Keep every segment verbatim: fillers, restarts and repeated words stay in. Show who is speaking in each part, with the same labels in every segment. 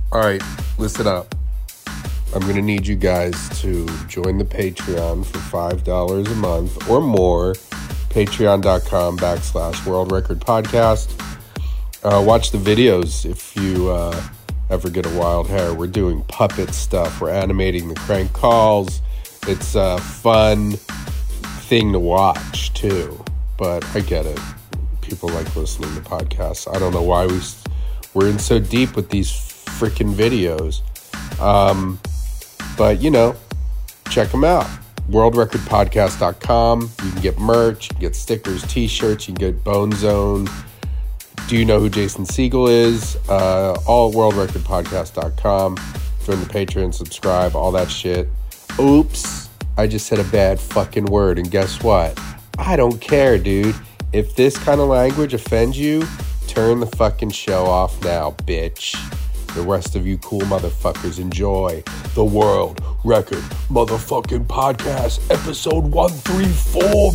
Speaker 1: All right, listen up. I'm going to need you guys to join the Patreon for five dollars a month or more. Patreon.com backslash World Record Podcast. Uh, watch the videos if you uh, ever get a wild hair. We're doing puppet stuff. We're animating the crank calls. It's a fun thing to watch, too. But I get it. People like listening to podcasts. I don't know why we, we're in so deep with these freaking videos. Um... But, you know, check them out. world record podcast dot com. You can get merch, you can get stickers, t-shirts, you can get Bone Zone. Do you know who Jason Segel is? Uh, all world record podcast dot com. Join the Patreon, subscribe, all that shit. Oops, I just said a bad fucking word, and guess what? I don't care, dude. If this kind of language offends you, turn the fucking show off now, bitch. The rest of you cool motherfuckers enjoy the World Record Motherfucking Podcast, episode one thirty-four,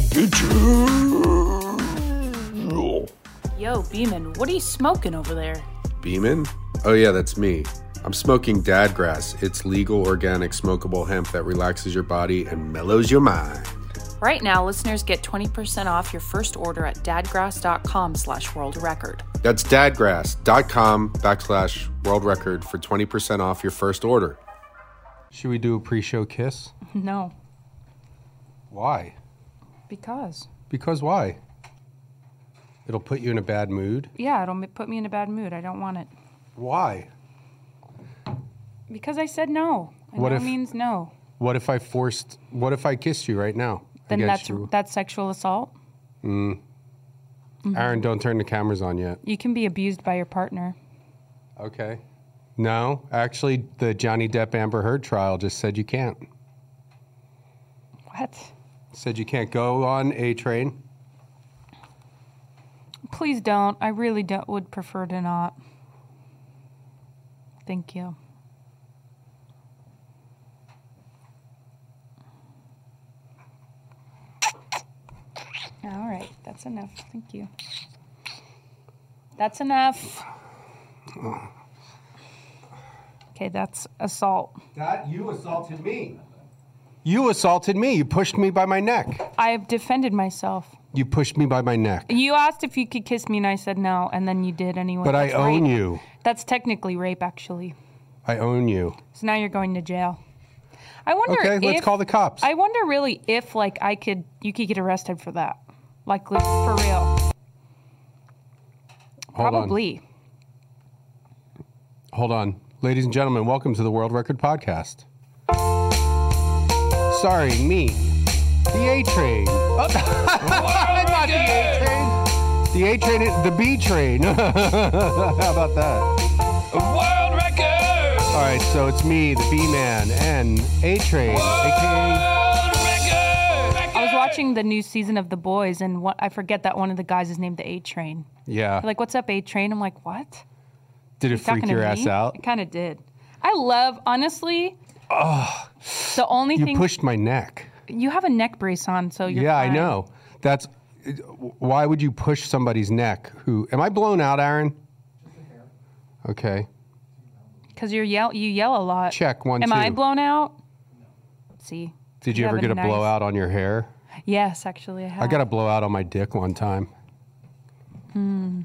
Speaker 1: bitches.
Speaker 2: Yo, Beeman, what are you smoking over there?
Speaker 1: Beeman? Oh yeah, that's me. I'm smoking Dadgrass. It's legal, organic, smokable hemp that relaxes your body and mellows your mind.
Speaker 2: Right now, listeners get twenty percent off your first order at dadgrass.com slash world record.
Speaker 1: That's dadgrass.com backslash world record for twenty percent off your first order. Should we do a pre-show kiss?
Speaker 2: No.
Speaker 1: Why?
Speaker 2: Because.
Speaker 1: Because why? It'll put you in a bad mood?
Speaker 2: Yeah, it'll put me in a bad mood. I don't want it.
Speaker 1: Why?
Speaker 2: Because I said no. And
Speaker 1: what
Speaker 2: no
Speaker 1: if,
Speaker 2: means no.
Speaker 1: What if I forced, what if I kissed you right now?
Speaker 2: Then that's you. that's sexual assault?
Speaker 1: Mm. Mm-hmm. Aaron, don't turn the cameras on yet.
Speaker 2: You can be abused by your partner.
Speaker 1: Okay. No, actually, the Johnny Depp Amber Heard trial just said you can't.
Speaker 2: What?
Speaker 1: Said you can't go on A Train.
Speaker 2: Please don't. I really don't, would prefer to not. Thank you. All right, that's enough. Thank you. That's enough. Okay, that's assault.
Speaker 1: That you assaulted me. You assaulted me. You pushed me by my neck.
Speaker 2: I have defended myself.
Speaker 1: You pushed me by my neck.
Speaker 2: You asked if you could kiss me, and I said no, and then you did anyway.
Speaker 1: But
Speaker 2: that's
Speaker 1: I own
Speaker 2: rape.
Speaker 1: you.
Speaker 2: That's technically rape, actually.
Speaker 1: I own you.
Speaker 2: So now you're going to jail. I wonder.
Speaker 1: Okay,
Speaker 2: if,
Speaker 1: let's call the cops.
Speaker 2: I wonder really if like I could, you could get arrested for that. Like, for real.
Speaker 1: Hold
Speaker 2: Probably.
Speaker 1: On. Hold on. Ladies and gentlemen, welcome to the World Record Podcast. Sorry, me. The A-Train. Oh, not the A-Train. The A-Train, the B-Train. How about that?
Speaker 3: World Record!
Speaker 1: All right, so it's me, the B-Man, and A-Train, a k a
Speaker 2: Watching the new season of The Boys, and what I forget that one of the guys is named the A Train.
Speaker 1: Yeah.
Speaker 2: They're like, what's up, A Train? I'm like, what?
Speaker 1: Did it freak your ass out?
Speaker 2: It kind of did. I love, honestly,
Speaker 1: oh,
Speaker 2: the only
Speaker 1: you
Speaker 2: thing...
Speaker 1: You pushed my neck.
Speaker 2: You have a neck brace on, so you're
Speaker 1: Yeah,
Speaker 2: fine.
Speaker 1: I know. That's... Why would you push somebody's neck? Who... Am I blown out, Aaron? Okay.
Speaker 2: Because you yell, you yell a lot.
Speaker 1: Check, one,
Speaker 2: Am
Speaker 1: two.
Speaker 2: I blown out? Let's see.
Speaker 1: Did you, you ever get a nice... blowout on your hair?
Speaker 2: Yes, actually, I have.
Speaker 1: I got a blowout on my dick one time.
Speaker 2: Hmm.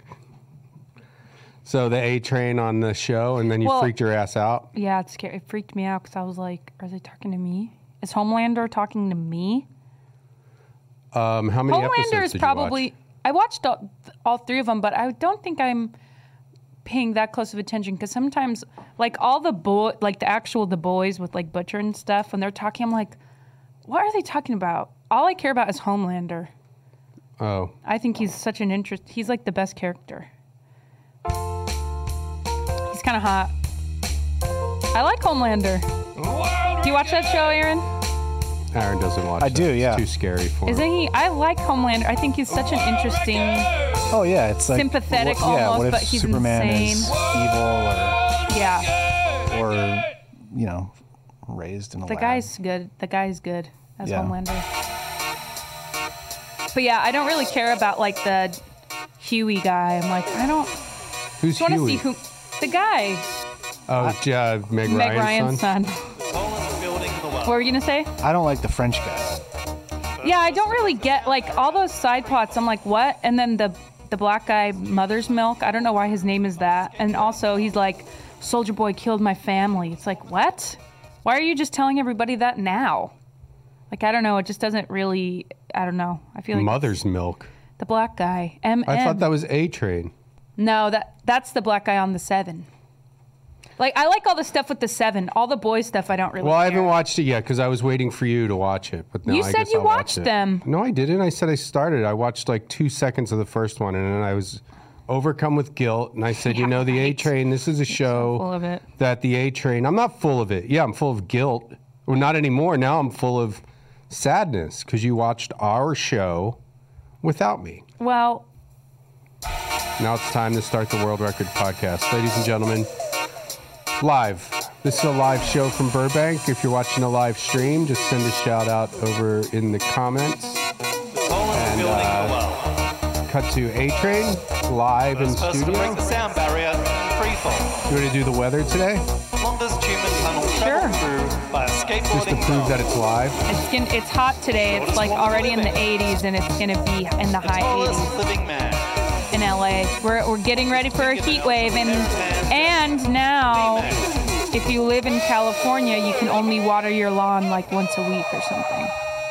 Speaker 1: So the A Train on the show, and then you
Speaker 2: well,
Speaker 1: freaked your ass out?
Speaker 2: Yeah, it, scared, it freaked me out because I was like, are they talking to me? Is Homelander talking to me?
Speaker 1: Um, how many
Speaker 2: Homelander
Speaker 1: episodes
Speaker 2: is
Speaker 1: did
Speaker 2: probably...
Speaker 1: you watch?
Speaker 2: I watched all, all three of them, but I don't think I'm paying that close of attention because sometimes, like, all the boy, like the actual The Boys with, like, Butcher and stuff, when they're talking, I'm like, what are they talking about? All I care about is Homelander.
Speaker 1: Oh.
Speaker 2: I think he's such an interest. He's like the best character. He's kind of hot. I like Homelander. Do you watch that show, Aaron?
Speaker 1: Aaron doesn't watch
Speaker 4: I
Speaker 1: that.
Speaker 4: do, yeah.
Speaker 1: It's too scary for him.
Speaker 2: Isn't he? I like Homelander. I think he's such an interesting,
Speaker 4: oh yeah, it's like
Speaker 2: sympathetic
Speaker 4: what, yeah,
Speaker 2: almost,
Speaker 4: what if
Speaker 2: but he's
Speaker 4: Superman
Speaker 2: insane.
Speaker 4: is evil or
Speaker 2: Yeah.
Speaker 4: or you know, raised in a
Speaker 2: The
Speaker 4: lab.
Speaker 2: guy's good. The guy's good as
Speaker 4: Yeah.
Speaker 2: Homelander. But yeah, I don't really care about like the Huey guy. I'm like, I don't
Speaker 1: Who's
Speaker 2: want to
Speaker 1: Huey?
Speaker 2: see who the guy.
Speaker 1: Oh, yeah, Meg,
Speaker 2: Meg
Speaker 1: Ryan's
Speaker 2: Ryan's
Speaker 1: son.
Speaker 2: son.
Speaker 3: Tallest building in the world.
Speaker 2: What were you gonna say?
Speaker 4: I don't like the French guy.
Speaker 2: Yeah, I don't really get like all those side plots. I'm like, what? And then the the black guy, Mother's Milk. I don't know why his name is that. And also, he's like, Soldier Boy killed my family. It's like, what? Why are you just telling everybody that now? Like, I don't know. It just doesn't really. I don't know. I feel like
Speaker 1: Mother's Milk.
Speaker 2: the black guy. M.
Speaker 1: I thought that was A Train.
Speaker 2: No, that that's the black guy on the Seven. Like, I like all the stuff with the Seven. All the boys stuff, I don't really.
Speaker 1: Well, I
Speaker 2: care.
Speaker 1: haven't watched it yet because I was waiting for you to watch it. But no,
Speaker 2: You
Speaker 1: I
Speaker 2: said
Speaker 1: guess
Speaker 2: you
Speaker 1: I'll watch
Speaker 2: watched
Speaker 1: it.
Speaker 2: them.
Speaker 1: No, I didn't. I said I started. I watched like two seconds of the first one, and then I was overcome with guilt. And I said,
Speaker 2: Yeah,
Speaker 1: you know, the A
Speaker 2: right.
Speaker 1: Train. This is a show
Speaker 2: full of it.
Speaker 1: that the A Train. I'm not full of it. Yeah, I'm full of guilt. Well, not anymore. Now I'm full of sadness because you watched our show without me.
Speaker 2: Well,
Speaker 1: Now it's time to start the World Record Podcast. Ladies and gentlemen, live. This is a live show from Burbank. If you're watching a live stream, just send a shout out over in the comments.
Speaker 3: The tallest
Speaker 1: And,
Speaker 3: building
Speaker 1: uh,
Speaker 3: in the world.
Speaker 1: Cut to A-Train, live in
Speaker 3: First person to
Speaker 1: studio.
Speaker 3: break the sound barrier, free fall.
Speaker 1: You want to do the weather today?
Speaker 3: Longest human tunnel
Speaker 2: Sure.
Speaker 3: traveled through by a
Speaker 1: Just to
Speaker 3: skateboarding
Speaker 1: prove
Speaker 3: dog.
Speaker 1: that it's live.
Speaker 2: it's gonna, it's hot today. It's like already in the eighties, and it's gonna be in the
Speaker 3: The
Speaker 2: high
Speaker 3: tallest
Speaker 2: eighties
Speaker 3: living man.
Speaker 2: in L A. We're we're getting ready for a heat wave, and and now, if you live in California, you can only water your lawn like once a week or something.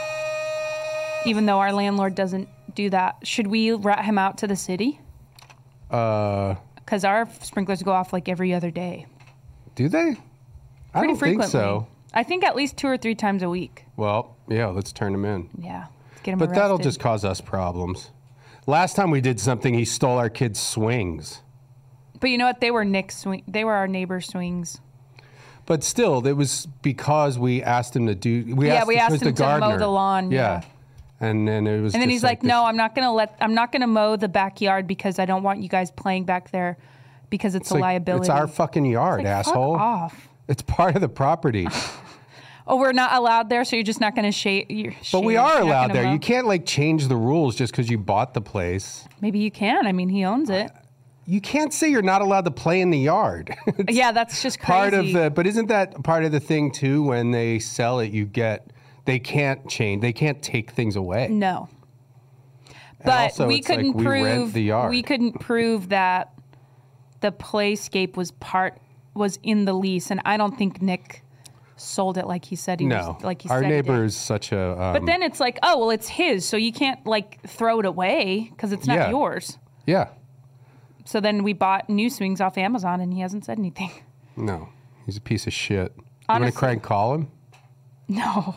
Speaker 2: Even though our landlord doesn't do that, should we rat him out to the city?
Speaker 1: Uh,
Speaker 2: Because our sprinklers go off like every other day.
Speaker 1: do they? I
Speaker 2: Pretty
Speaker 1: don't
Speaker 2: frequently.
Speaker 1: think so.
Speaker 2: I think at least two or three times a week.
Speaker 1: Well, yeah, let's turn him in.
Speaker 2: Yeah. Let's get him
Speaker 1: But that'll
Speaker 2: arrested.
Speaker 1: just cause us problems. Last time we did something, he stole our kids' swings.
Speaker 2: But you know what? They were Nick's swing. They were our neighbor's swings.
Speaker 1: But still, it was because we asked him to do. We
Speaker 2: Yeah,
Speaker 1: asked
Speaker 2: we
Speaker 1: it
Speaker 2: asked
Speaker 1: was
Speaker 2: him
Speaker 1: the
Speaker 2: to mow
Speaker 1: gardener.
Speaker 2: the lawn, yeah.
Speaker 1: And then it was.
Speaker 2: And then
Speaker 1: just
Speaker 2: he's like,
Speaker 1: this-
Speaker 2: "No, I'm not gonna let. I'm not gonna mow the backyard because I don't want you guys playing back there, because it's,
Speaker 1: it's
Speaker 2: a
Speaker 1: like,
Speaker 2: liability."
Speaker 1: It's our fucking yard,
Speaker 2: Like, fuck
Speaker 1: asshole.
Speaker 2: off.
Speaker 1: It's part of the property.
Speaker 2: Oh, we're not allowed there, so you're just not gonna shade.
Speaker 1: But we are allowed there. You can't like change the rules just because you bought the place.
Speaker 2: Maybe you can. I mean, he owns it.
Speaker 1: You can't say you're not allowed to play in the yard. It's
Speaker 2: Yeah, that's just crazy.
Speaker 1: part of the. But isn't that part of the thing too? When they sell it, you get. They can't change. They can't take things away.
Speaker 2: No.
Speaker 1: And
Speaker 2: But
Speaker 1: also,
Speaker 2: we
Speaker 1: it's like
Speaker 2: couldn't
Speaker 1: we rent
Speaker 2: prove
Speaker 1: the yard.
Speaker 2: we couldn't prove that the playscape was part was in the lease, and I don't think Nick sold it like he said he
Speaker 1: No,
Speaker 2: was like he
Speaker 1: our
Speaker 2: said he
Speaker 1: neighbor
Speaker 2: did.
Speaker 1: is such a. Um,
Speaker 2: But then it's like, oh well, it's his, so you can't like throw it away because it's not
Speaker 1: Yeah.
Speaker 2: yours.
Speaker 1: yeah,
Speaker 2: So then we bought new swings off Amazon, and he hasn't said anything.
Speaker 1: no, he's a piece of shit. You want
Speaker 2: Honestly.
Speaker 1: to crank call him?
Speaker 2: No,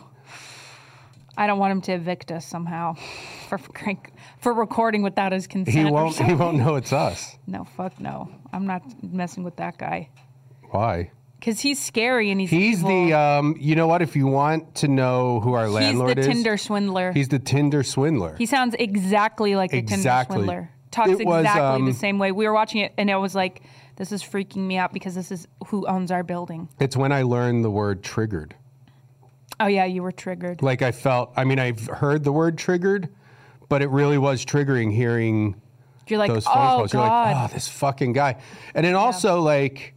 Speaker 2: I don't want him to evict us somehow for crank for recording without his consent.
Speaker 1: He
Speaker 2: or
Speaker 1: won't. He
Speaker 2: something.
Speaker 1: won't know it's us.
Speaker 2: No, fuck no. I'm not messing with that guy.
Speaker 1: Why?
Speaker 2: Because he's scary and he's
Speaker 1: He's
Speaker 2: evil.
Speaker 1: the. Um, you know what? If you want to know who our
Speaker 2: he's
Speaker 1: landlord
Speaker 2: the
Speaker 1: is,
Speaker 2: Tinder swindler.
Speaker 1: he's the Tinder swindler.
Speaker 2: He sounds exactly like the
Speaker 1: Exactly.
Speaker 2: Tinder swindler. Talks
Speaker 1: It was,
Speaker 2: exactly
Speaker 1: um,
Speaker 2: the same way. We were watching it, and it was like, this is freaking me out because this is who owns our building.
Speaker 1: It's when I learned the word triggered.
Speaker 2: Oh yeah, you were triggered.
Speaker 1: Like I felt. I mean, I've heard the word triggered, but it really was triggering hearing
Speaker 2: You're like,
Speaker 1: those phone
Speaker 2: oh
Speaker 1: calls. You're
Speaker 2: god.
Speaker 1: like, oh, this fucking guy. And then also like,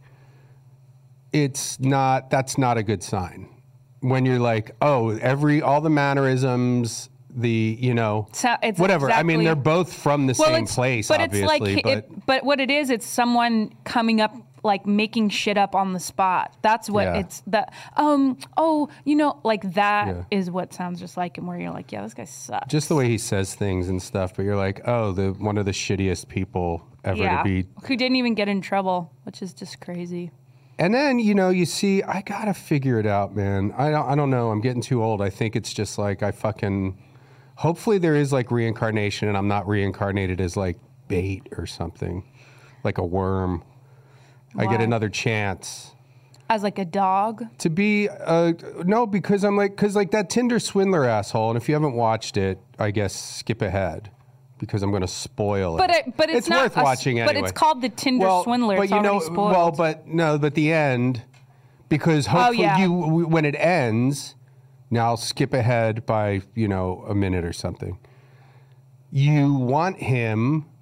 Speaker 1: it's not. That's not a good sign. When you're like, oh, every all the mannerisms, the you know,
Speaker 2: So- it's
Speaker 1: whatever. I mean,
Speaker 2: exactly-
Speaker 1: they're both from the
Speaker 2: well,
Speaker 1: same
Speaker 2: it's,
Speaker 1: place,
Speaker 2: but
Speaker 1: obviously.
Speaker 2: it's like,
Speaker 1: but
Speaker 2: it, but what it is, it's someone coming up, like making shit up on the spot. That's what
Speaker 1: Yeah.
Speaker 2: it's that. Um. Oh, you know, like that is
Speaker 1: Yeah.
Speaker 2: what sounds just like him. Where you're like, yeah, this guy sucks.
Speaker 1: just the way he says things and stuff. But you're like, oh, the one of the shittiest people ever
Speaker 2: yeah.
Speaker 1: to be.
Speaker 2: Who didn't even get in trouble, which is just crazy.
Speaker 1: And then you know, you see, I gotta figure it out, man. I don't, I don't know. I'm getting too old. I think it's just like I fucking. Hopefully, there is like reincarnation, and I'm not reincarnated as like bait or something, like a worm. I get
Speaker 2: Why?
Speaker 1: another chance
Speaker 2: As like a dog.
Speaker 1: to be. Uh, no, because I'm like, because like that Tinder swindler asshole. And if you haven't watched it, I guess skip ahead because I'm going to spoil it.
Speaker 2: But it, but it's,
Speaker 1: it's
Speaker 2: not
Speaker 1: worth
Speaker 2: a s-
Speaker 1: watching anyway.
Speaker 2: But it's called the Tinder
Speaker 1: well,
Speaker 2: swindler.
Speaker 1: But
Speaker 2: It's
Speaker 1: you know,
Speaker 2: already spoiled.
Speaker 1: well, but no, but the end, because hopefully
Speaker 2: yeah.
Speaker 1: you when it ends, now I'll skip ahead by you know a minute or something. You want him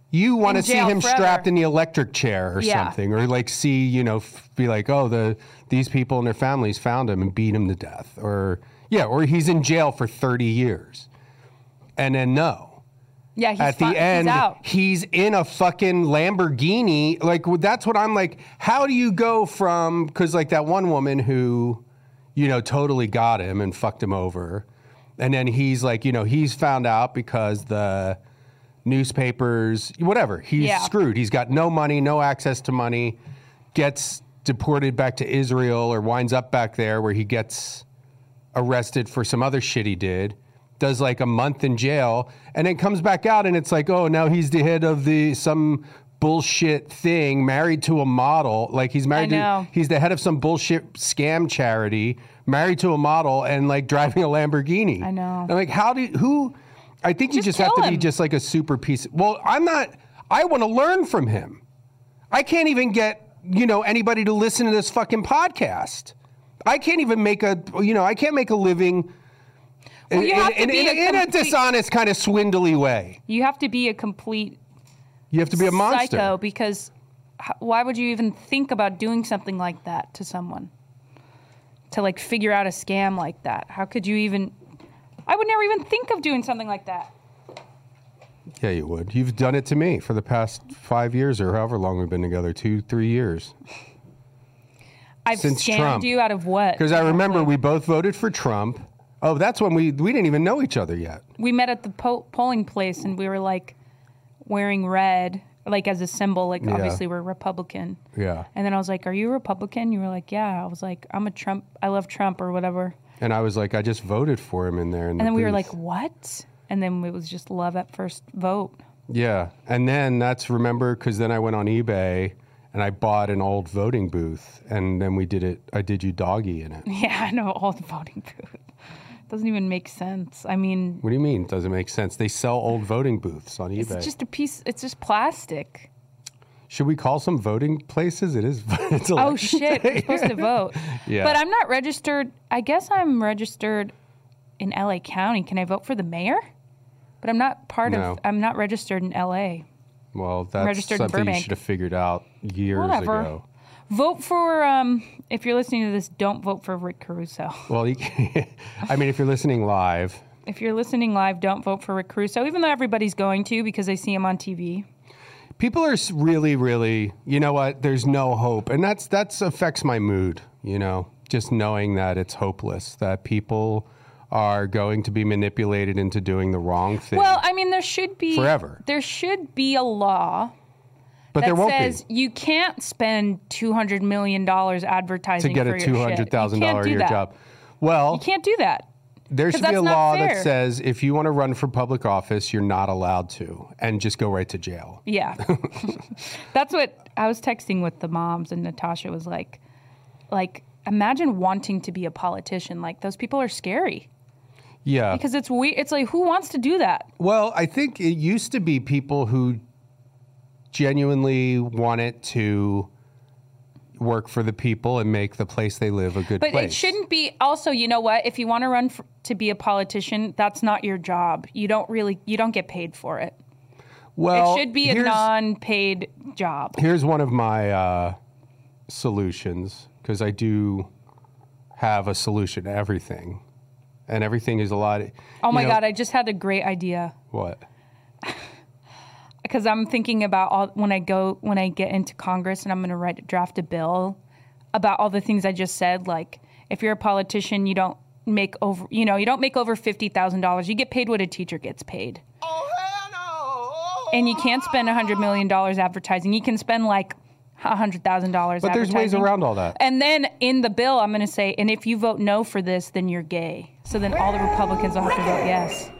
Speaker 1: You want to
Speaker 2: In
Speaker 1: see
Speaker 2: jail
Speaker 1: him
Speaker 2: forever.
Speaker 1: strapped in the electric chair or
Speaker 2: Yeah.
Speaker 1: something, or like see, you know, f- be like, oh, the these people and their families found him and beat him to death, or yeah, or he's in jail for thirty years, and then no,
Speaker 2: Yeah, he's
Speaker 1: at
Speaker 2: fi-
Speaker 1: the end
Speaker 2: he's out.
Speaker 1: he's in a fucking Lamborghini. Like that's what I'm like. How do you go from because like that one woman who, you know, totally got him and fucked him over, and then he's like, you know, he's found out because the newspapers, whatever. He's
Speaker 2: Yeah.
Speaker 1: screwed. He's got no money, no access to money, gets deported back to Israel or winds up back there where he gets arrested for some other shit he did, does like a month in jail, and then comes back out and it's like, oh, now he's the head of the some bullshit thing, married to a model. Like he's married
Speaker 2: I know.
Speaker 1: to, he's the head of some bullshit scam charity, married to a model and like driving a Lamborghini.
Speaker 2: I know.
Speaker 1: And like, how do you, who, I think you
Speaker 2: Just
Speaker 1: just have to
Speaker 2: kill
Speaker 1: be
Speaker 2: him.
Speaker 1: just like a super piece. Well, I'm not, I want to learn from him. I can't even get, you know, anybody to listen to this fucking podcast. I can't even make a, you know, I can't make a living
Speaker 2: Well,
Speaker 1: in,
Speaker 2: you have
Speaker 1: in,
Speaker 2: to be
Speaker 1: in,
Speaker 2: a
Speaker 1: in a
Speaker 2: complete-
Speaker 1: dishonest kind of swindly way.
Speaker 2: You have to be a complete
Speaker 1: You have to be a monster.
Speaker 2: psycho because h- why would you even think about doing something like that to someone? To like figure out a scam like that? How could you even? I would never even think of doing something like that.
Speaker 1: Yeah, you would. You've done it to me for the past five years or however long we've been together, two, three years.
Speaker 2: I've
Speaker 1: Since
Speaker 2: scammed
Speaker 1: Trump.
Speaker 2: you out of what?
Speaker 1: Because I remember
Speaker 2: exactly?
Speaker 1: we both voted for Trump. Oh, that's when we we didn't even know each other yet.
Speaker 2: we met at the po- polling place and we were like wearing red, like as a symbol. Like
Speaker 1: Yeah.
Speaker 2: obviously we're Republican.
Speaker 1: Yeah.
Speaker 2: And then I was like, "Are you a Republican?" You were like, "Yeah." I was like, "I'm a Trump. I love Trump or whatever."
Speaker 1: And I was like, I just voted for him in there. In
Speaker 2: And
Speaker 1: the
Speaker 2: then we were
Speaker 1: booth.
Speaker 2: like, "What?" And then it was just love at first vote.
Speaker 1: Yeah, and then that's remember because then I went on eBay and I bought an old voting booth, and then we did it. I did you doggy in it.
Speaker 2: Yeah, I know, old voting booth. Doesn't even make sense. I mean,
Speaker 1: What do you mean? Doesn't make sense? They sell old voting booths on eBay.
Speaker 2: it's just a piece. It's just plastic.
Speaker 1: Should we call some voting places? It is. It's
Speaker 2: Oh
Speaker 1: election
Speaker 2: shit,
Speaker 1: day.
Speaker 2: we're supposed to vote.
Speaker 1: Yeah.
Speaker 2: But I'm not registered. I guess I'm registered in L A County. Can I vote for the mayor? But I'm not part
Speaker 1: No.
Speaker 2: of. I'm not registered in L A.
Speaker 1: Well, that's
Speaker 2: registered in
Speaker 1: something you
Speaker 2: Burbank.
Speaker 1: should have figured out years
Speaker 2: Whatever.
Speaker 1: ago.
Speaker 2: Vote for. Um, if you're listening to this, don't vote for Rick Caruso.
Speaker 1: Well, you can, I mean, if you're listening live,
Speaker 2: If you're listening live, don't vote for Rick Caruso, even though everybody's going to because I see him on T V.
Speaker 1: people are s- really, really. You know what? There's no hope, and that's that's affects my mood. You know, just knowing that it's hopeless, that people are going to be manipulated into doing the wrong thing.
Speaker 2: Well, I mean, there should be
Speaker 1: Forever.
Speaker 2: There should be a law
Speaker 1: but
Speaker 2: that
Speaker 1: there won't
Speaker 2: says
Speaker 1: be
Speaker 2: you can't spend two hundred million dollars
Speaker 1: to
Speaker 2: advertising
Speaker 1: get
Speaker 2: for
Speaker 1: a
Speaker 2: your
Speaker 1: two
Speaker 2: shit.
Speaker 1: hundred thousand
Speaker 2: You can't
Speaker 1: dollar a
Speaker 2: do
Speaker 1: year
Speaker 2: that.
Speaker 1: job. Well,
Speaker 2: You can't do that.
Speaker 1: there
Speaker 2: 'cause
Speaker 1: should be a
Speaker 2: that's not
Speaker 1: law that
Speaker 2: fair.
Speaker 1: says if you want to run for public office, you're not allowed to, and just go right to jail.
Speaker 2: Yeah. That's what I was texting with the moms, and Natasha was like, like, imagine wanting to be a politician. Like, those people are scary
Speaker 1: Yeah.
Speaker 2: because it's weird. It's like, who wants to do that?
Speaker 1: Well, I think it used to be people who genuinely wanted to work for the people and make the place they live a good
Speaker 2: But
Speaker 1: place.
Speaker 2: it shouldn't be. Also, you know what? If you want to run for, to be a politician, that's not your job. You don't really, you don't get paid for it.
Speaker 1: Well,
Speaker 2: It should be a
Speaker 1: here's-
Speaker 2: non-paid job.
Speaker 1: Here's one of my uh, solutions, because I do have a solution to everything, and everything is a lot.
Speaker 2: Oh my
Speaker 1: you know-
Speaker 2: God, I just had a great idea.
Speaker 1: What?
Speaker 2: Because I'm thinking about all when I go when I get into Congress and I'm going to write draft a bill about all the things I just said. Like, if you're a politician, you don't make over you know you don't make over fifty thousand dollars. You get paid what a teacher gets paid.
Speaker 1: Oh hell no!
Speaker 2: And you can't spend a hundred million dollars advertising. You can spend like a hundred thousand dollars.
Speaker 1: But there's ways around all that.
Speaker 2: And then in the bill, I'm going to say, and if you vote no for this, then you're gay. So then all the Republicans will have to vote yes.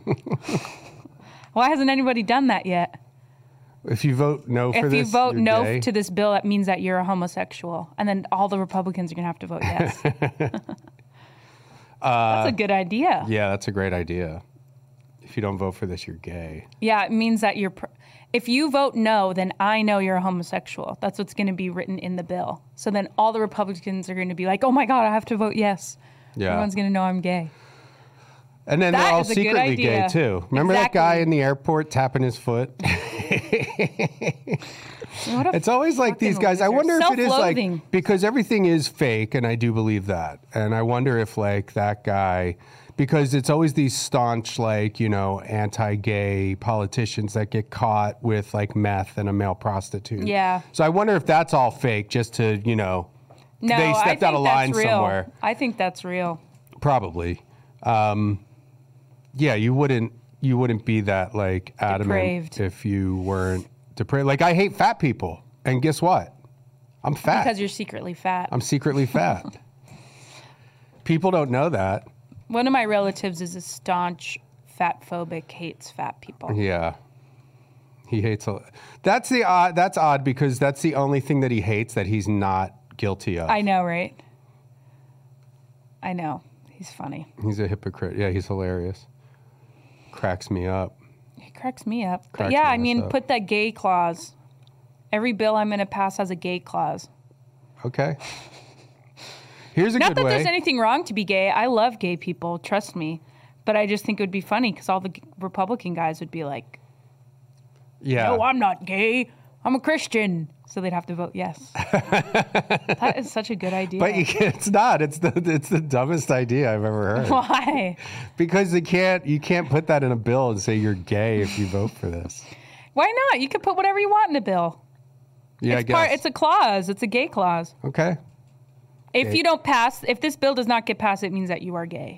Speaker 2: Why hasn't anybody done that yet?
Speaker 1: If you vote no for
Speaker 2: If
Speaker 1: this,
Speaker 2: you vote
Speaker 1: you're
Speaker 2: no
Speaker 1: gay.
Speaker 2: to this bill, that means that you're a homosexual, and then all the Republicans are going to have to vote yes. That's a good idea.
Speaker 1: Yeah, that's a great idea. If you don't vote for this, you're gay.
Speaker 2: Yeah, it means that you're. Pr- if you vote no, then I know you're a homosexual. That's what's going to be written in the bill. So then all the Republicans are going to be like, "Oh my God, I have to vote yes."
Speaker 1: Yeah.
Speaker 2: Everyone's going to know I'm gay.
Speaker 1: And then
Speaker 2: That
Speaker 1: they're all
Speaker 2: is a good
Speaker 1: secretly gay
Speaker 2: idea.
Speaker 1: too. Remember that guy
Speaker 2: Exactly.
Speaker 1: in the airport tapping his foot?
Speaker 2: What a
Speaker 1: It's always like these
Speaker 2: fucking
Speaker 1: guys. I
Speaker 2: loser.
Speaker 1: wonder if it is like
Speaker 2: Self-loathing.
Speaker 1: because everything is fake, and I do believe that. And I wonder if like that guy, because it's always these staunch like you know anti-gay politicians that get caught with like meth and a male prostitute.
Speaker 2: Yeah.
Speaker 1: So I wonder if that's all fake, just to you know
Speaker 2: No,
Speaker 1: they
Speaker 2: I
Speaker 1: stepped
Speaker 2: think
Speaker 1: out of line
Speaker 2: that's real.
Speaker 1: somewhere.
Speaker 2: I think that's real.
Speaker 1: Probably. Um, yeah, you wouldn't you wouldn't be that like adamant
Speaker 2: Depraved.
Speaker 1: if you weren't depraved. Like I hate fat people, and guess what? I'm fat.
Speaker 2: Because you're secretly fat.
Speaker 1: I'm secretly fat. People don't know that.
Speaker 2: One of my relatives is a staunch fat phobic, hates fat people.
Speaker 1: Yeah. He hates a That's the odd that's odd because that's the only thing that he hates that he's not guilty of.
Speaker 2: I know, right? I know. He's funny.
Speaker 1: He's a hypocrite. Yeah, he's hilarious. Cracks me up.
Speaker 2: He cracks me up.
Speaker 1: Cracks
Speaker 2: but yeah,
Speaker 1: my
Speaker 2: I
Speaker 1: ass
Speaker 2: mean,
Speaker 1: up.
Speaker 2: put that gay clause. Every bill I'm going to pass has a gay clause.
Speaker 1: Okay. Here's a
Speaker 2: Not
Speaker 1: good
Speaker 2: that
Speaker 1: way.
Speaker 2: there's anything wrong to be gay. I love gay people, trust me. But I just think it would be funny because all the g- Republican guys would be like,
Speaker 1: yeah.
Speaker 2: no, I'm not gay. I'm a Christian. So they'd have to vote yes. That is such a good idea.
Speaker 1: But you can't, it's not. It's the it's the dumbest idea I've ever heard.
Speaker 2: Why?
Speaker 1: Because you can't you can't put that in a bill and say you're gay if you vote for this.
Speaker 2: Why not? You can put whatever you want in a bill.
Speaker 1: Yeah, I
Speaker 2: It's,
Speaker 1: guess.
Speaker 2: part, it's a clause. It's a gay clause.
Speaker 1: Okay.
Speaker 2: If
Speaker 1: Okay.
Speaker 2: you don't pass, if this bill does not get passed, it means that you are gay.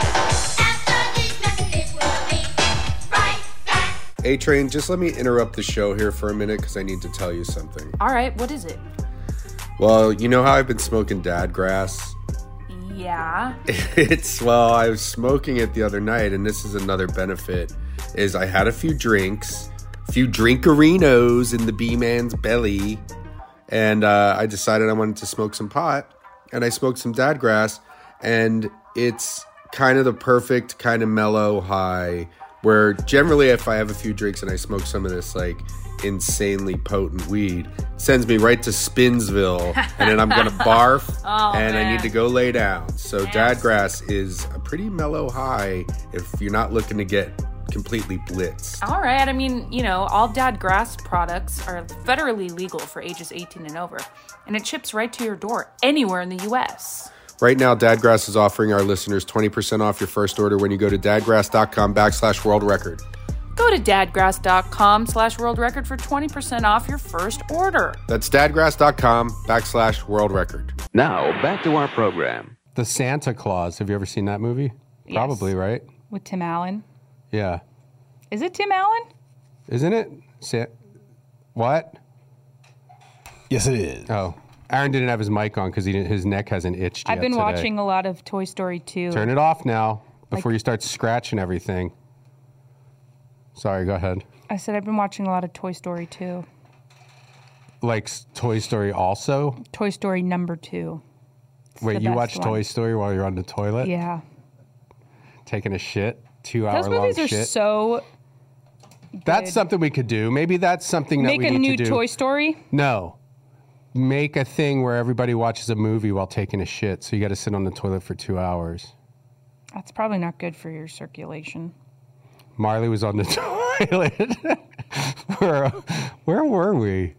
Speaker 5: After these messages, we'll be right back.
Speaker 1: A Train, just let me interrupt the show here for a minute because I need to tell you something.
Speaker 2: All right, what is it?
Speaker 1: Well, you know how I've been smoking dad grass?
Speaker 2: Yeah.
Speaker 1: It's, well, I was smoking it the other night, and this is another benefit, is I had a few drinks, a few drinkerinos in the B-man's belly, and uh, I decided I wanted to smoke some pot, and I smoked some dad grass, and it's kind of the perfect kind of mellow high, where generally if I have a few drinks and I smoke some of this, like, insanely potent weed, it sends me right to Spinsville, and then I'm gonna barf, and I need to go lay down. So dad grass is a pretty mellow high if you're not looking to get completely blitzed.
Speaker 6: All right. I mean, you know, all Dad Grass products are federally legal for ages eighteen and over, and it ships right to your door anywhere in the U S.
Speaker 1: Right now, Dadgrass is offering our listeners twenty percent off your first order when you go to dadgrass.com backslash world record.
Speaker 6: Go to dadgrass.com slash world record for twenty percent off your first order.
Speaker 1: That's dadgrass.com backslash world record.
Speaker 7: Now, back to our program.
Speaker 1: The Santa Claus. Have you ever seen that movie?
Speaker 2: Yes.
Speaker 1: Probably, right?
Speaker 2: With Tim Allen.
Speaker 1: Yeah.
Speaker 2: Is it Tim Allen?
Speaker 1: Isn't it? Sa- what?
Speaker 4: Yes, it is.
Speaker 1: Oh. Aaron didn't have his mic on because his neck hasn't itched yet
Speaker 2: I've been
Speaker 1: today.
Speaker 2: watching a lot of Toy Story two.
Speaker 1: Turn it off now before
Speaker 2: Like-
Speaker 1: you start scratching everything. Sorry, go ahead.
Speaker 2: I said I've been watching a lot of Toy Story two.
Speaker 1: Like s- Toy Story also?
Speaker 2: Toy Story number two. It's
Speaker 1: Wait,
Speaker 2: the
Speaker 1: you
Speaker 2: best
Speaker 1: watch
Speaker 2: one.
Speaker 1: Toy Story while you're on the toilet?
Speaker 2: Yeah.
Speaker 1: Taking a shit? Two
Speaker 2: Those
Speaker 1: hour long
Speaker 2: movies are
Speaker 1: shit?
Speaker 2: so
Speaker 1: That's
Speaker 2: good.
Speaker 1: something we could do. Maybe that's something that
Speaker 2: Make
Speaker 1: we
Speaker 2: a
Speaker 1: need
Speaker 2: new
Speaker 1: to do.
Speaker 2: Toy Story.
Speaker 1: No. Make a thing where everybody watches a movie while taking a shit, so you got to sit on the toilet for two hours.
Speaker 2: That's probably not good for your circulation.
Speaker 1: Marley was on the toilet. where, where were we?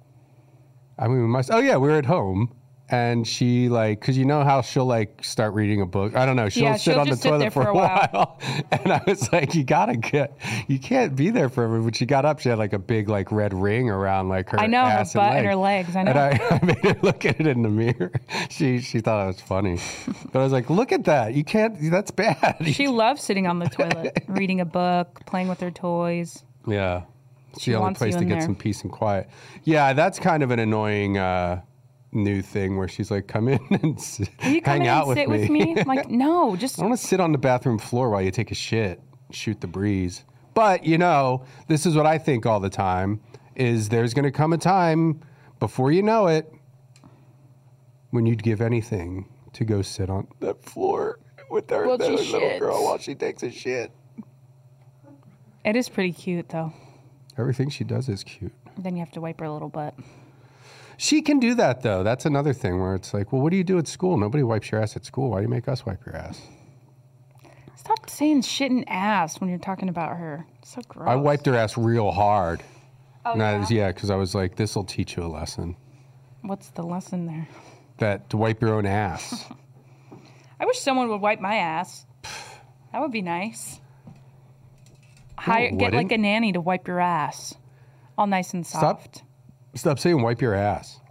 Speaker 1: I mean, we must. Oh yeah, we were at home, and she like, cause you know how she'll like start reading a book. I don't know. She'll
Speaker 2: Yeah,
Speaker 1: sit
Speaker 2: she'll
Speaker 1: on the
Speaker 2: just sit
Speaker 1: toilet
Speaker 2: there
Speaker 1: for,
Speaker 2: for
Speaker 1: a
Speaker 2: a while.
Speaker 1: while, and I was like, you gotta get, you can't be there forever. When she got up, she had like a big like red ring around like her.
Speaker 2: I know, her
Speaker 1: ass
Speaker 2: butt and
Speaker 1: leg.
Speaker 2: her legs, I know.
Speaker 1: And I, I made her look at it in the mirror. She she thought it was funny, but I was like, look at that. You can't. That's bad.
Speaker 2: She loves sitting on the toilet, reading a book, playing with her toys.
Speaker 1: Yeah. It's
Speaker 2: She
Speaker 1: the only
Speaker 2: wants
Speaker 1: place
Speaker 2: you
Speaker 1: to
Speaker 2: in
Speaker 1: get
Speaker 2: there.
Speaker 1: some peace and quiet. Yeah, that's kind of an annoying uh, new thing where she's like, come in and s-
Speaker 2: Will you come
Speaker 1: hang
Speaker 2: in
Speaker 1: out
Speaker 2: and sit
Speaker 1: with
Speaker 2: with
Speaker 1: me.
Speaker 2: me? I'm like, no, just
Speaker 1: I want to sit on the bathroom floor while you take a shit, shoot the breeze. But, you know, this is what I think all the time, is there's going to come a time, before you know it, when you'd give anything to go sit on that floor with her
Speaker 2: While
Speaker 1: little
Speaker 2: she
Speaker 1: little girl
Speaker 2: shits.
Speaker 1: while she takes a shit.
Speaker 2: it is pretty cute though.
Speaker 1: Everything she does is cute.
Speaker 2: Then you have to wipe her little butt.
Speaker 1: She can do that, though. That's another thing where it's like, well, what do you do at school? Nobody wipes your ass at school. Why do you make us wipe your ass?
Speaker 2: Stop saying shit and ass when you're talking about her. So gross.
Speaker 1: I wiped her ass real hard.
Speaker 2: Oh,
Speaker 1: And I
Speaker 2: yeah?
Speaker 1: was- yeah, because I was like, this will teach you a lesson.
Speaker 2: What's the lesson there?
Speaker 1: That to wipe your own ass.
Speaker 2: I wish someone would wipe my ass. That would be nice. Hire,
Speaker 1: it
Speaker 2: get like
Speaker 1: wouldn't.
Speaker 2: a nanny to wipe your ass. All nice and
Speaker 1: Stop.
Speaker 2: soft.
Speaker 1: Stop saying wipe your ass.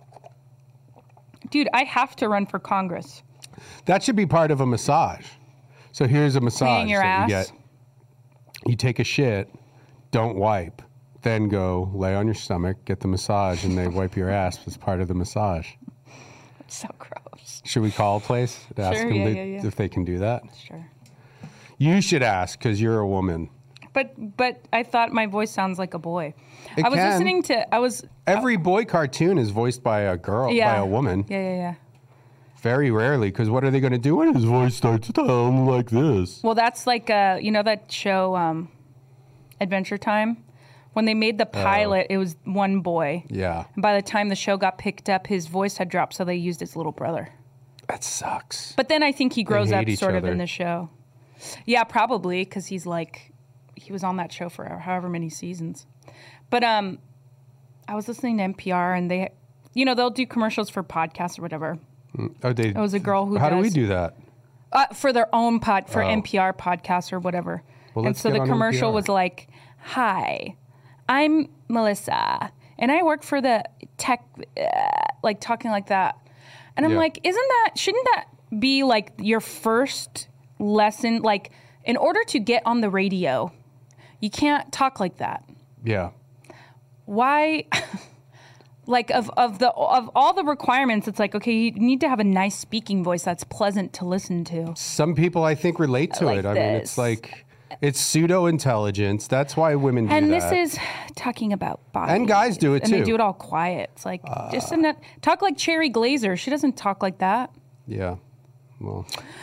Speaker 2: Dude, I have to run for Congress.
Speaker 1: That should be part of a massage. So here's a massage
Speaker 2: Cleaning your
Speaker 1: that you
Speaker 2: ass?
Speaker 1: get. You take a shit, don't wipe, then go lay on your stomach, get the massage, and they wipe your ass as part of the massage.
Speaker 2: So gross.
Speaker 1: Should we call a place to ask
Speaker 2: Sure,
Speaker 1: them
Speaker 2: yeah,
Speaker 1: to-
Speaker 2: yeah, yeah.
Speaker 1: if they can do that?
Speaker 2: Sure.
Speaker 1: You should ask because you're a woman.
Speaker 2: But but I thought my voice sounds like a boy.
Speaker 1: It
Speaker 2: I was
Speaker 1: can.
Speaker 2: listening to I was
Speaker 1: Every boy cartoon is voiced by a girl,
Speaker 2: yeah.
Speaker 1: by a woman.
Speaker 2: Yeah, yeah, yeah.
Speaker 1: Very rarely, because what are they going to do when his voice starts to sound like this?
Speaker 2: Well, that's like uh, you know that show um, Adventure Time? When they made the pilot, it was one boy.
Speaker 1: Yeah,
Speaker 2: And by the time the show got picked up, his voice had dropped, so they used his little brother.
Speaker 1: that sucks.
Speaker 2: But then I think he grows
Speaker 1: hate
Speaker 2: up
Speaker 1: each
Speaker 2: sort of
Speaker 1: other.
Speaker 2: in the show. Yeah, probably because he's like, he was on that show for however many seasons. But um, I was listening to N P R and they, you know, they'll do commercials for podcasts or whatever.
Speaker 1: Oh, they.
Speaker 2: It was a girl who
Speaker 1: How do we
Speaker 2: does-
Speaker 1: do that?
Speaker 2: Uh, for their own pod, for
Speaker 1: Oh.
Speaker 2: N P R podcasts or whatever.
Speaker 1: Well,
Speaker 2: and
Speaker 1: let's
Speaker 2: so
Speaker 1: get
Speaker 2: the
Speaker 1: on
Speaker 2: commercial
Speaker 1: N P R.
Speaker 2: was like, "Hi, I'm Melissa, and I work for the tech," uh, like talking like that. And I'm
Speaker 1: Yeah.
Speaker 2: like, "Isn't that? Shouldn't that be like your first lesson? Like, in order to get on the radio, you can't talk like that.
Speaker 1: Yeah.
Speaker 2: Why?" Like of, of the of all the requirements, it's like, okay, you need to have a nice speaking voice that's pleasant to listen to.
Speaker 1: Some people, I think, relate to
Speaker 2: Like
Speaker 1: it. I mean, it's
Speaker 2: this.
Speaker 1: like it's pseudo intelligence. That's why women do
Speaker 2: And
Speaker 1: that.
Speaker 2: this is talking about bodies.
Speaker 1: And guys do it
Speaker 2: and they
Speaker 1: too.
Speaker 2: do it all quiet. It's like, just in that, talk like Cherry Glazer. She doesn't talk like that.
Speaker 1: Yeah. Well,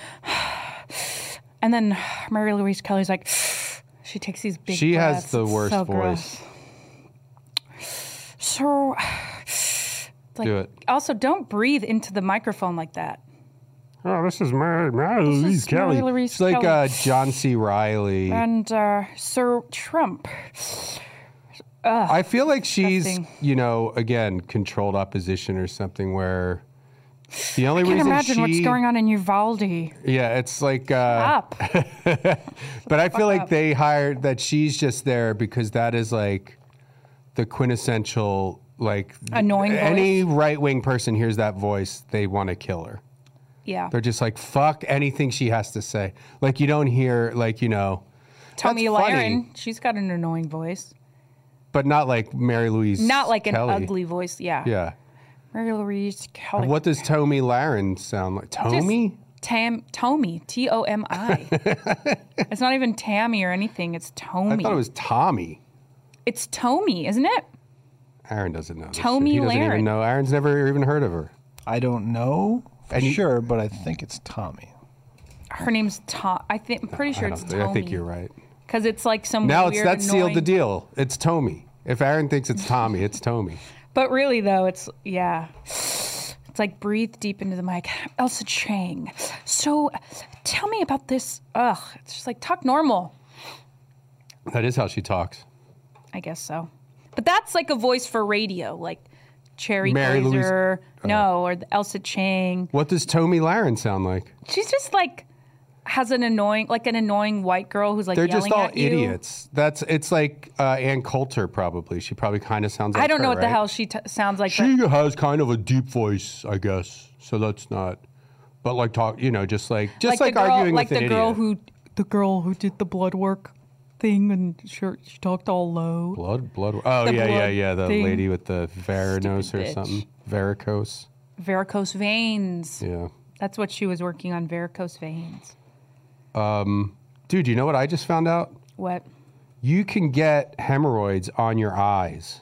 Speaker 2: And then Mary Louise Kelly's like, she takes these big
Speaker 1: she has
Speaker 2: breaths.
Speaker 1: the
Speaker 2: It's
Speaker 1: worst
Speaker 2: so
Speaker 1: voice.
Speaker 2: gross. So, like,
Speaker 1: Do it.
Speaker 2: also, don't breathe into the microphone like that.
Speaker 1: Oh, this is Mary, Mary Louise
Speaker 2: is Mary Louise
Speaker 1: It's like
Speaker 2: Kelly.
Speaker 1: uh, John C. Riley.
Speaker 2: And uh, Sir Trump.
Speaker 1: I feel like she's,
Speaker 2: disgusting.
Speaker 1: you know, again, controlled opposition or something where the only
Speaker 2: I can't
Speaker 1: reason
Speaker 2: imagine
Speaker 1: she,
Speaker 2: what's going on in Uvalde.
Speaker 1: Yeah, it's like, uh,
Speaker 2: Up.
Speaker 1: but I feel like
Speaker 2: up.
Speaker 1: they hired that she's just there because that is like the quintessential, like
Speaker 2: Annoying
Speaker 1: any right wing person hears that voice, they want to kill her.
Speaker 2: Yeah.
Speaker 1: They're just like, fuck anything she has to say. Like, you don't hear, like, you know,
Speaker 2: Tommy
Speaker 1: that's funny,
Speaker 2: Lahren, she's got an annoying voice.
Speaker 1: but not like Mary Louise.
Speaker 2: Not like an
Speaker 1: Kelly.
Speaker 2: ugly voice. Yeah.
Speaker 1: Yeah.
Speaker 2: Mary Louise Kelly.
Speaker 1: What does Tommy Lahren sound like? Tommy?
Speaker 2: Tam Tommy. T O M I. It's not even Tammy or anything. It's
Speaker 1: I
Speaker 2: Tommy.
Speaker 1: thought it was Tommy.
Speaker 2: It's Tommy, isn't it?
Speaker 1: Aaron doesn't know. This
Speaker 2: Tommy
Speaker 1: shit. He doesn't
Speaker 2: Lahren.
Speaker 1: even know. Aaron's never even heard of her.
Speaker 4: I don't know for
Speaker 1: And you-
Speaker 4: sure, but I think it's Tommy.
Speaker 2: Her name's Tom. I think. I'm pretty sure
Speaker 1: I,
Speaker 2: it's
Speaker 1: don't-
Speaker 2: Tommy.
Speaker 1: I think you're right.
Speaker 2: Because it's like some
Speaker 1: Now it's
Speaker 2: weird,
Speaker 1: that's sealed the
Speaker 2: annoying-
Speaker 1: deal. It's Tommy. If Aaron thinks it's Tommy, it's Tommy.
Speaker 2: But really, though, it's yeah. It's like breathe deep into the mic. Elsa Chang. So, tell me about this. Ugh. It's just like talk normal.
Speaker 1: That is how she talks.
Speaker 2: I guess so. But that's like a voice for radio, like Cherry
Speaker 1: Mary Louise-
Speaker 2: Glazer. No, or the Elsa Chang.
Speaker 1: What does Tommy Lahren sound like?
Speaker 2: She's just like has an annoying, like an annoying white girl who's like
Speaker 1: They're
Speaker 2: yelling
Speaker 1: just all
Speaker 2: at you.
Speaker 1: idiots. That's it's like uh, Ann Coulter probably. She probably kind of sounds like
Speaker 2: I don't know
Speaker 1: her,
Speaker 2: what the
Speaker 1: right?
Speaker 2: hell she t- sounds like.
Speaker 1: She
Speaker 2: but
Speaker 1: has kind of a deep voice, I guess. So that's not. But like talk, you know, just like just like,
Speaker 2: the girl,
Speaker 1: arguing
Speaker 2: like
Speaker 1: with
Speaker 2: the
Speaker 1: an
Speaker 2: girl
Speaker 1: idiot.
Speaker 2: who, the girl who did the blood work thing, and she, she talked all low.
Speaker 1: blood, blood. Oh
Speaker 2: The
Speaker 1: yeah, yeah,
Speaker 2: blood
Speaker 1: yeah. The
Speaker 2: thing.
Speaker 1: lady with the varicose or
Speaker 2: bitch.
Speaker 1: something, varicose.
Speaker 2: Varicose veins.
Speaker 1: Yeah,
Speaker 2: That's what she was working on. Varicose veins.
Speaker 1: dude. You know what I just found out?
Speaker 2: What?
Speaker 1: You can get hemorrhoids on your eyes.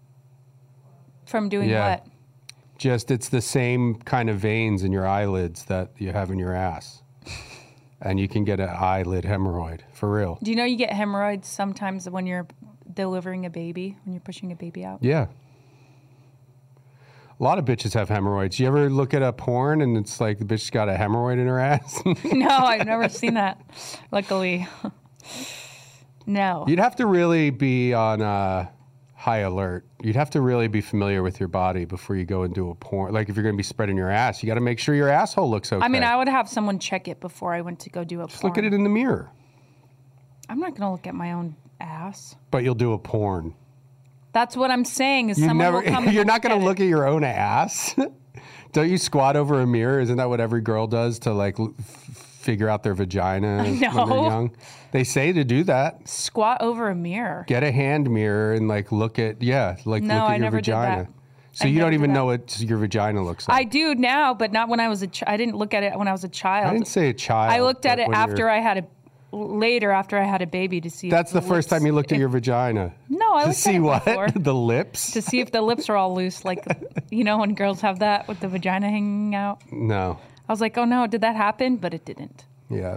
Speaker 2: From doing
Speaker 1: Yeah.
Speaker 2: what?
Speaker 1: Just it's the same kind of veins in your eyelids that you have in your ass, and you can get an eyelid hemorrhoid for real.
Speaker 2: Do you know you get hemorrhoids sometimes when you're delivering a baby, when you're pushing a baby out?
Speaker 1: Yeah. A lot of bitches have hemorrhoids. You ever look at a porn and it's like the bitch's got a hemorrhoid in her ass?
Speaker 2: No, I've never seen that. Luckily. No.
Speaker 1: You'd have to really be on uh, high alert. You'd have to really be familiar with your body before you go and do a porn. Like if you're going to be spreading your ass, you got to make sure your asshole looks okay.
Speaker 2: I mean, I would have someone check it before I went to go do a
Speaker 1: Just
Speaker 2: porn.
Speaker 1: look at it in the mirror.
Speaker 2: I'm not going to look at my own ass.
Speaker 1: But you'll do a porn.
Speaker 2: That's what I'm saying. Is
Speaker 1: You
Speaker 2: someone
Speaker 1: never.
Speaker 2: will come and
Speaker 1: You're not
Speaker 2: look
Speaker 1: going
Speaker 2: at
Speaker 1: to look
Speaker 2: it.
Speaker 1: at your own ass. Don't you squat over a mirror? Isn't that what every girl does to like l- f- figure out their vagina when they're
Speaker 2: No.
Speaker 1: young? They say to do that.
Speaker 2: Squat over a mirror.
Speaker 1: Get a hand mirror and like look at yeah, like
Speaker 2: No,
Speaker 1: look at
Speaker 2: I
Speaker 1: your
Speaker 2: never did
Speaker 1: vagina.
Speaker 2: that.
Speaker 1: So
Speaker 2: I
Speaker 1: you
Speaker 2: never
Speaker 1: don't
Speaker 2: did
Speaker 1: even
Speaker 2: that.
Speaker 1: know what your vagina looks
Speaker 2: I
Speaker 1: like.
Speaker 2: do now, but not when I was a. Ch- I didn't look at it when I was a child.
Speaker 1: I didn't say a child.
Speaker 2: I looked at
Speaker 1: but
Speaker 2: it
Speaker 1: when
Speaker 2: after
Speaker 1: you're-
Speaker 2: I had a. Later, after I had a baby, to see. if
Speaker 1: That's the first
Speaker 2: lips-
Speaker 1: time you looked at
Speaker 2: if-
Speaker 1: your vagina.
Speaker 2: No, I
Speaker 1: To
Speaker 2: looked
Speaker 1: see
Speaker 2: at it
Speaker 1: what?
Speaker 2: before.
Speaker 1: The lips?
Speaker 2: To see if the lips are all loose, like you know when girls have that with the vagina hanging out.
Speaker 1: No.
Speaker 2: I was like, oh no, did that happen? But it didn't.
Speaker 1: Yeah.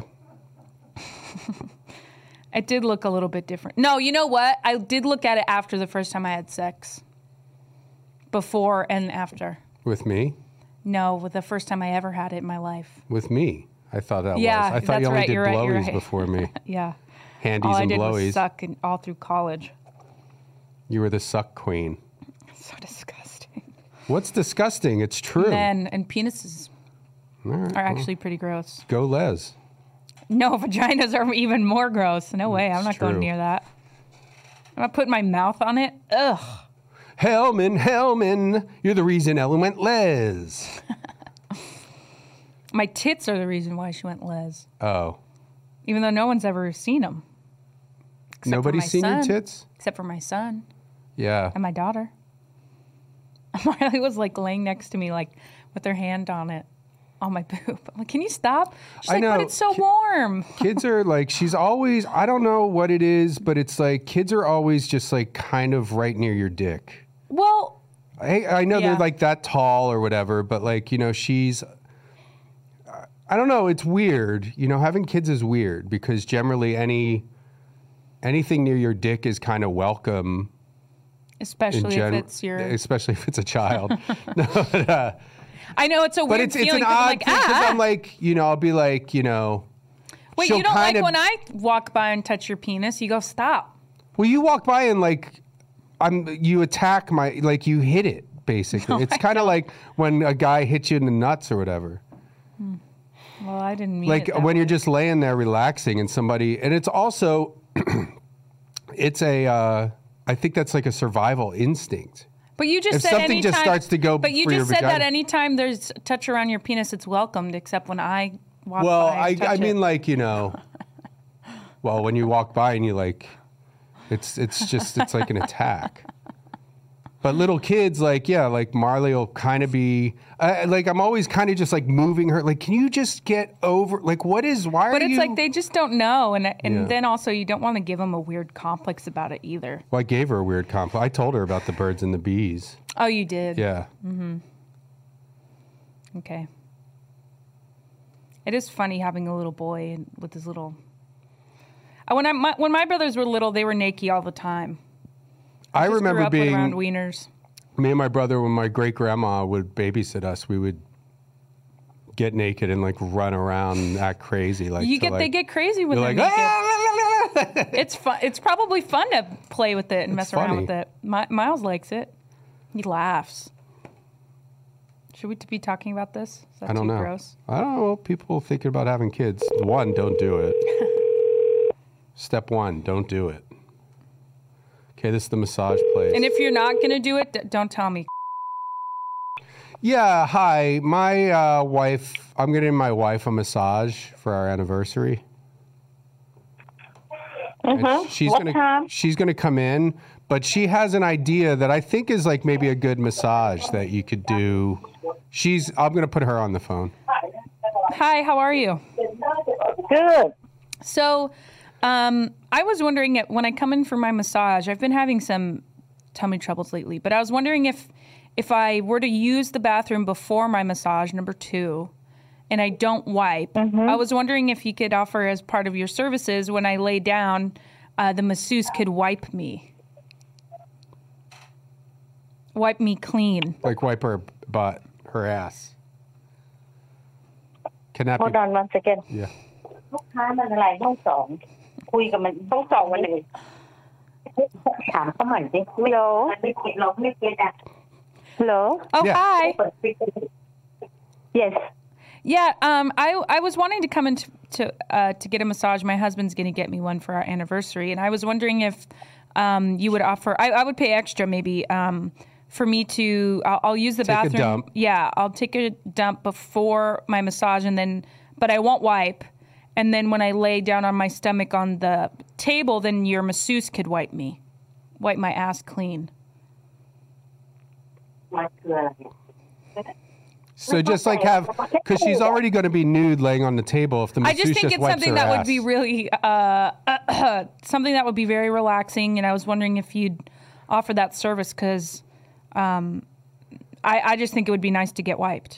Speaker 2: It did look a little bit different. No, you know what? I did look at it after the first time I had sex. Before and after.
Speaker 1: With me?
Speaker 2: No, with the first time I ever had it in my life.
Speaker 1: With me. I thought that
Speaker 2: Yeah,
Speaker 1: was. I thought
Speaker 2: that's
Speaker 1: you only
Speaker 2: right,
Speaker 1: did
Speaker 2: you're right, you're
Speaker 1: blowies
Speaker 2: right.
Speaker 1: before me.
Speaker 2: Yeah.
Speaker 1: Handies
Speaker 2: all I
Speaker 1: and
Speaker 2: did was
Speaker 1: blowies.
Speaker 2: suck in, all through college.
Speaker 1: You were the suck queen.
Speaker 2: So disgusting.
Speaker 1: What's disgusting? It's true.
Speaker 2: Men and penises
Speaker 1: All right,
Speaker 2: are
Speaker 1: well,
Speaker 2: actually pretty gross.
Speaker 1: go Les.
Speaker 2: No, vaginas are even more gross. No way. I'm
Speaker 1: It's
Speaker 2: not going
Speaker 1: true.
Speaker 2: near that. I'm not putting my mouth on it. Ugh.
Speaker 1: Hellman, Hellman, you're the reason Ellen went Les.
Speaker 2: My tits are the reason why she went Les.
Speaker 1: Oh.
Speaker 2: Even though no one's ever seen them.
Speaker 1: Nobody's seen your tits?
Speaker 2: Except for my son
Speaker 1: Yeah.
Speaker 2: and my daughter. Marley was like laying next to me, like with her hand on it, on my boob. I'm like, can you stop? She's
Speaker 1: I
Speaker 2: like,
Speaker 1: know.
Speaker 2: but it's so
Speaker 1: Ki-
Speaker 2: warm.
Speaker 1: Kids are like, she's always, I don't know what it is, but it's like kids are always just like kind of right near your dick.
Speaker 2: Well,
Speaker 1: I, I know
Speaker 2: Yeah.
Speaker 1: they're like that tall or whatever, but like, you know, she's, I don't know, it's weird. You know, having kids is weird because generally any, anything near your dick is kind of welcome. in
Speaker 2: especially
Speaker 1: gen-
Speaker 2: if it's your.
Speaker 1: Especially if it's a child. No, but, uh,
Speaker 2: I know it's a
Speaker 1: but
Speaker 2: weird
Speaker 1: it's, it's
Speaker 2: feeling.
Speaker 1: an
Speaker 2: 'cause I'm
Speaker 1: odd
Speaker 2: like,
Speaker 1: thing because
Speaker 2: ah.
Speaker 1: I'm like, you know, I'll be like, you know.
Speaker 2: Wait,
Speaker 1: she'll
Speaker 2: you don't like
Speaker 1: kind of-
Speaker 2: when I walk by and touch your penis? You go, stop.
Speaker 1: Well, you walk by and like, I'm you attack my like you hit it basically.
Speaker 2: No,
Speaker 1: it's
Speaker 2: I
Speaker 1: kind of like when a guy hits you in the nuts or whatever.
Speaker 2: Well, I didn't mean
Speaker 1: Like
Speaker 2: it that
Speaker 1: when you're
Speaker 2: way.
Speaker 1: just laying there relaxing and somebody, and it's also, it's a, uh, I think that's like a survival instinct.
Speaker 2: But you just
Speaker 1: if
Speaker 2: said
Speaker 1: something
Speaker 2: anytime,
Speaker 1: just starts to go
Speaker 2: But you
Speaker 1: for your
Speaker 2: just said that
Speaker 1: vagina-
Speaker 2: anytime there's touch around your penis, it's welcomed, except when I walk
Speaker 1: Well,
Speaker 2: by.
Speaker 1: I,
Speaker 2: and
Speaker 1: I
Speaker 2: touch
Speaker 1: mean
Speaker 2: it.
Speaker 1: like, you know, well, when you walk by and you like, it's, it's just, it's like an attack. But little kids, like, yeah, like Marley will kind of be, uh, like, I'm always kind of just like moving her. Like, can you just get over, like, what is, why
Speaker 2: But
Speaker 1: are
Speaker 2: it's
Speaker 1: you?
Speaker 2: like they just don't know, and and
Speaker 1: Yeah.
Speaker 2: then also you don't want to give them a weird complex about it either.
Speaker 1: Well, I gave her a weird compliment. I told her about the birds and the bees.
Speaker 2: Oh, you did.
Speaker 1: Yeah.
Speaker 2: Okay. It is funny having a little boy and with his little. Uh, When I my, when my brothers were little, they were naked all the time.
Speaker 1: I
Speaker 2: Just
Speaker 1: remember
Speaker 2: grew up with
Speaker 1: being,
Speaker 2: around wieners.
Speaker 1: me and my brother, when my great grandma would babysit us, we would get naked and like run around and act crazy. Like,
Speaker 2: You
Speaker 1: to,
Speaker 2: get
Speaker 1: like,
Speaker 2: they get crazy when
Speaker 1: they're
Speaker 2: they're
Speaker 1: like,
Speaker 2: naked.
Speaker 1: "Ah!"
Speaker 2: It's fun. It's probably fun to play with it and mess around
Speaker 1: funny.
Speaker 2: with it. My, Miles likes it. He laughs. Should we be talking about this? Is that
Speaker 1: I don't
Speaker 2: too
Speaker 1: know.
Speaker 2: gross?
Speaker 1: I don't know. People thinking about having kids. One, don't do it. Step one, don't do it. Okay, this is the massage place.
Speaker 2: And if you're not gonna do it, d- don't tell me.
Speaker 1: yeah, hi. My uh, wife, I'm getting my wife a massage for our anniversary.
Speaker 8: Mm-hmm.
Speaker 1: She's
Speaker 8: What
Speaker 1: gonna
Speaker 8: time?
Speaker 1: she's gonna come in, but she has an idea that I think is like maybe a good massage that you could do. She's I'm gonna put her on the phone.
Speaker 2: Hi, how are you?
Speaker 8: Good.
Speaker 2: So, um, I was wondering if, when I come in for my massage, I've been having some tummy troubles lately, but I was wondering if if I were to use the bathroom before my massage, number two, and I don't wipe, I was wondering if you could offer as part of your services when I lay down, uh, the masseuse could wipe me. wipe me clean.
Speaker 1: Like wipe her butt, her ass. Can that
Speaker 8: Hold
Speaker 1: be?
Speaker 8: on one second.
Speaker 1: Yeah.
Speaker 8: ลูกค้ามันอะไรห้องสองคุยกับมันต้องสองวันเลยถามเขาใหม่สิ Hello ไม่เก็ตเราไม่เก็ตอ่ะ Hello
Speaker 2: Oh,
Speaker 1: Yeah.
Speaker 2: hi.
Speaker 8: Yes
Speaker 2: Yeah, um, I I was wanting to come in to to, uh, to get a massage. My husband's going to get me one for our anniversary, and I was wondering if um, you would offer. I, I would pay extra, maybe, um, for me to. I'll, I'll use the
Speaker 1: Take a
Speaker 2: bathroom.
Speaker 1: dump.
Speaker 2: Yeah, I'll take a dump before my massage, and then, but I won't wipe. And then when I lay down on my stomach on the table, then your masseuse could wipe me, wipe my ass clean.
Speaker 8: มันคืออะไร
Speaker 1: So just like have, because she's already going to be nude laying on the table. If the
Speaker 2: I
Speaker 1: masseuse
Speaker 2: just think it's
Speaker 1: wipes
Speaker 2: something
Speaker 1: her
Speaker 2: that would
Speaker 1: ass.
Speaker 2: be really uh, something that would be very relaxing, and I was wondering if you'd offer that service because um, I, I just think it would be nice to get wiped.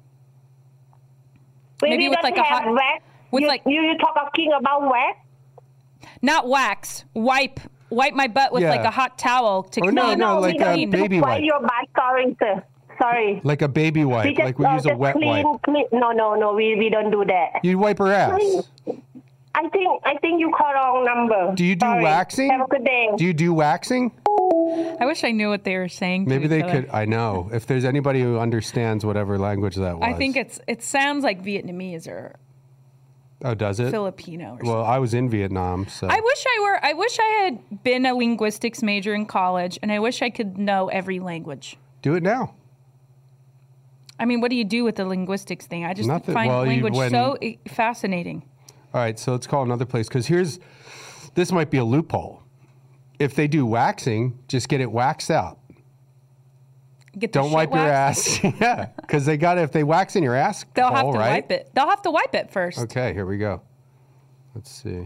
Speaker 8: We
Speaker 2: Maybe with
Speaker 8: don't
Speaker 2: like a
Speaker 8: have
Speaker 2: hot-
Speaker 8: wax.
Speaker 2: with
Speaker 8: you,
Speaker 2: like-
Speaker 8: you you talking about wax
Speaker 2: Not wax, wipe, wipe my butt with
Speaker 1: Yeah.
Speaker 2: like a hot towel to
Speaker 1: Or no,
Speaker 2: clean.
Speaker 1: no,
Speaker 8: we
Speaker 1: like
Speaker 8: don't
Speaker 1: a
Speaker 8: need to
Speaker 1: baby
Speaker 8: wipe
Speaker 1: wipe.
Speaker 8: your butt sorry sir sorry
Speaker 1: Like a baby wipe,
Speaker 8: we just,
Speaker 1: like we
Speaker 8: uh,
Speaker 1: use a
Speaker 8: just
Speaker 1: wet
Speaker 8: clean,
Speaker 1: wipe.
Speaker 8: clean. No, no, no. We we don't do that.
Speaker 1: You wipe her ass.
Speaker 8: I think I think you call wrong number.
Speaker 1: Do you do
Speaker 8: Sorry.
Speaker 1: waxing?
Speaker 8: Have a good day.
Speaker 1: Do you do waxing?
Speaker 2: I wish I knew what they were saying. to
Speaker 1: Maybe
Speaker 2: each
Speaker 1: they
Speaker 2: other.
Speaker 1: could. I know. If there's anybody who understands whatever language that was.
Speaker 2: I think it's it sounds like Vietnamese or
Speaker 1: Oh, does it?
Speaker 2: Filipino or something.
Speaker 1: Well, I was in Vietnam, so.
Speaker 2: I wish I were. I wish I had been a linguistics major in college, and I wish I could know every language.
Speaker 1: Do it now.
Speaker 2: I mean, what do you do with the linguistics thing? I just
Speaker 1: Nothing.
Speaker 2: find
Speaker 1: Well, you-
Speaker 2: language
Speaker 1: when-
Speaker 2: so eh, fascinating.
Speaker 1: All right, so let's call another place because here's, this might be a loophole. If they do waxing, just get it waxed out.
Speaker 2: Get the
Speaker 1: Don't
Speaker 2: shit
Speaker 1: wipe your
Speaker 2: waxed.
Speaker 1: ass. Yeah, because they got to, if they wax in your ass,
Speaker 2: They'll
Speaker 1: hole,
Speaker 2: have to
Speaker 1: right?
Speaker 2: wipe it. They'll have to wipe it first.
Speaker 1: Okay, here we go. Let's see.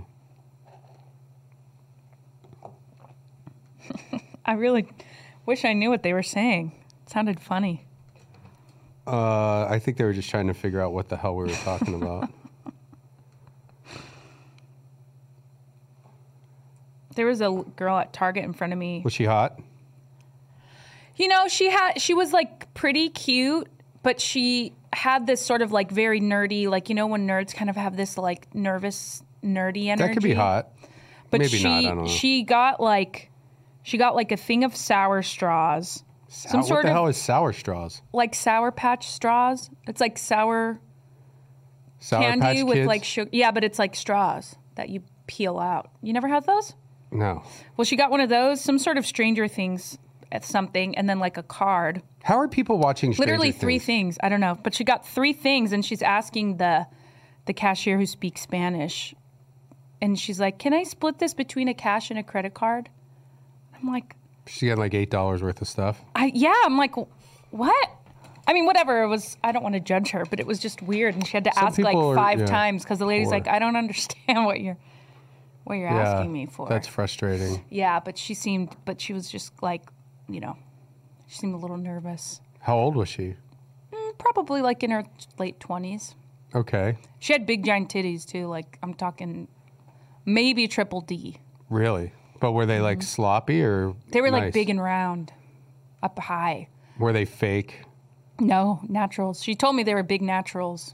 Speaker 2: I really wish I knew what they were saying. It sounded funny.
Speaker 1: Uh, I think they were just trying to figure out what the hell we were talking about.
Speaker 2: There was a l- girl at Target in front of me.
Speaker 1: Was she hot?
Speaker 2: You know, she had she was like pretty cute, but she had this sort of like very nerdy, like you know when nerds kind of have this like nervous nerdy energy.
Speaker 1: That could be hot.
Speaker 2: But
Speaker 1: Maybe
Speaker 2: she
Speaker 1: not, I don't know.
Speaker 2: she got like she got like a thing of sour straws.
Speaker 1: Sour,
Speaker 2: Some
Speaker 1: what
Speaker 2: sort
Speaker 1: the
Speaker 2: of
Speaker 1: hell is sour straws?
Speaker 2: like Sour Patch straws. It's like sour
Speaker 1: Sour
Speaker 2: candy
Speaker 1: Patch
Speaker 2: with
Speaker 1: Kids?
Speaker 2: like sugar. Yeah, but it's like straws that you peel out. You never had those?
Speaker 1: No.
Speaker 2: Well, she got one of those, some sort of Stranger Things at something, and then like a card.
Speaker 1: How are people watching Stranger
Speaker 2: Literally three
Speaker 1: Things?
Speaker 2: things. I don't know, but she got three things, and she's asking the the cashier who speaks Spanish, and she's like, "Can I split this between a cash and a credit card?" I'm like,
Speaker 1: She got like eight dollars worth of stuff.
Speaker 2: I yeah. I'm like, what? I mean, whatever. It was. I don't want to judge her, but it was just weird, and she had to
Speaker 1: Some
Speaker 2: ask like
Speaker 1: people are-
Speaker 2: five
Speaker 1: yeah,
Speaker 2: times because the lady's
Speaker 1: poor.
Speaker 2: like, "I don't understand what you're what you're asking me for."
Speaker 1: That's frustrating.
Speaker 2: Yeah, but she seemed, but she was just like, you know, she seemed a little nervous.
Speaker 1: How old was she?
Speaker 2: Mm, Probably like in her late twenties.
Speaker 1: Okay.
Speaker 2: She had big giant titties too. Like I'm talking, maybe triple D.
Speaker 1: Really? But were they like sloppy or
Speaker 2: Mm-hmm. They were like
Speaker 1: nice?
Speaker 2: big and round, up high.
Speaker 1: Were they fake?
Speaker 2: No, naturals. She told me they were big naturals.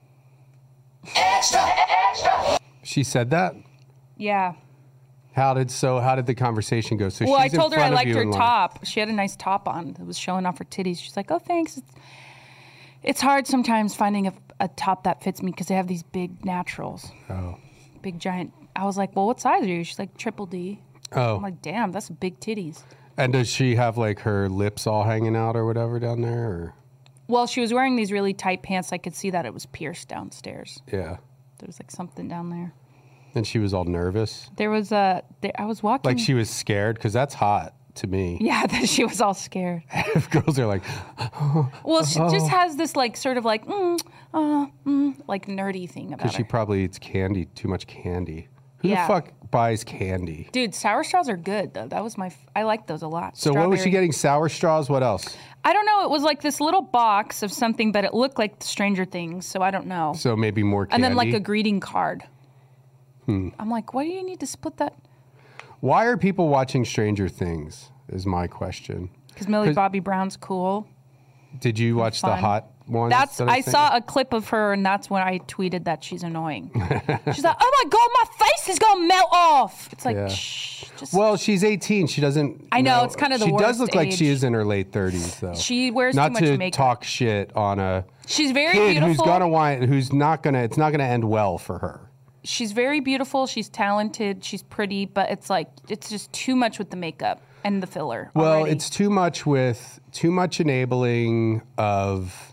Speaker 1: She said that?
Speaker 2: Yeah.
Speaker 1: How did so how did the conversation go? So
Speaker 2: Well, I
Speaker 1: she's in
Speaker 2: told her I
Speaker 1: front of
Speaker 2: liked
Speaker 1: you
Speaker 2: her
Speaker 1: in line.
Speaker 2: top. She had a nice top on that was showing off her titties. She's like, "Oh, thanks." It's, it's hard sometimes finding a, a top that fits me because they have these big naturals,
Speaker 1: Oh.
Speaker 2: big giant. I was like, "Well, what size are you?" She's like, "Triple D."
Speaker 1: Oh.
Speaker 2: I'm like, "Damn, that's big titties."
Speaker 1: And does she have like her lips all hanging out or whatever down there? Or
Speaker 2: Well, she was wearing these really tight pants. I could see that it was pierced downstairs.
Speaker 1: yeah.
Speaker 2: There was like something down there.
Speaker 1: And she was all nervous.
Speaker 2: There was a. There, I was walking.
Speaker 1: Like she was scared because that's hot to me.
Speaker 2: Yeah, that she was all scared.
Speaker 1: If girls are like,
Speaker 2: Well, she
Speaker 1: Oh.
Speaker 2: just has this like sort of like mm, uh, mm, like nerdy thing about
Speaker 1: because she
Speaker 2: her.
Speaker 1: probably eats candy, too much candy. Who
Speaker 2: Yeah.
Speaker 1: the fuck buys candy?
Speaker 2: Dude, sour straws are good though. That was my. F- I like those a lot.
Speaker 1: So what was she
Speaker 2: Strawberry.
Speaker 1: getting? Sour straws? What else?
Speaker 2: I don't know. It was like this little box of something, but it looked like Stranger Things. So I don't know.
Speaker 1: So maybe more candy.
Speaker 2: And then like a greeting card.
Speaker 1: Hmm.
Speaker 2: I'm like, why do you need to split that?
Speaker 1: Why are people watching Stranger Things? Is my question.
Speaker 2: Because Millie
Speaker 1: 'Cause-
Speaker 2: Bobby Brown's cool.
Speaker 1: Did you watch the
Speaker 2: fun.
Speaker 1: hot one?
Speaker 2: That's
Speaker 1: that
Speaker 2: I
Speaker 1: sent
Speaker 2: saw
Speaker 1: you?
Speaker 2: a clip of her, and that's when I tweeted that she's annoying. She's like, "Oh my god, my face is gonna melt off." It's like,
Speaker 1: Yeah.
Speaker 2: shh. Just,
Speaker 1: Well, she's eighteen. She doesn't.
Speaker 2: I know, it's kind of the
Speaker 1: She does
Speaker 2: worst
Speaker 1: look like she
Speaker 2: age.
Speaker 1: is in her late thirties, though.
Speaker 2: She wears
Speaker 1: not
Speaker 2: too much
Speaker 1: to
Speaker 2: makeup.
Speaker 1: talk shit on a
Speaker 2: she's very
Speaker 1: kid
Speaker 2: beautiful.
Speaker 1: who's gonna want, who's not gonna. It's not gonna end well for her.
Speaker 2: She's very beautiful. She's talented. She's pretty, but it's like it's just too much with the makeup and the filler.
Speaker 1: Well,
Speaker 2: already.
Speaker 1: it's too much with too much enabling of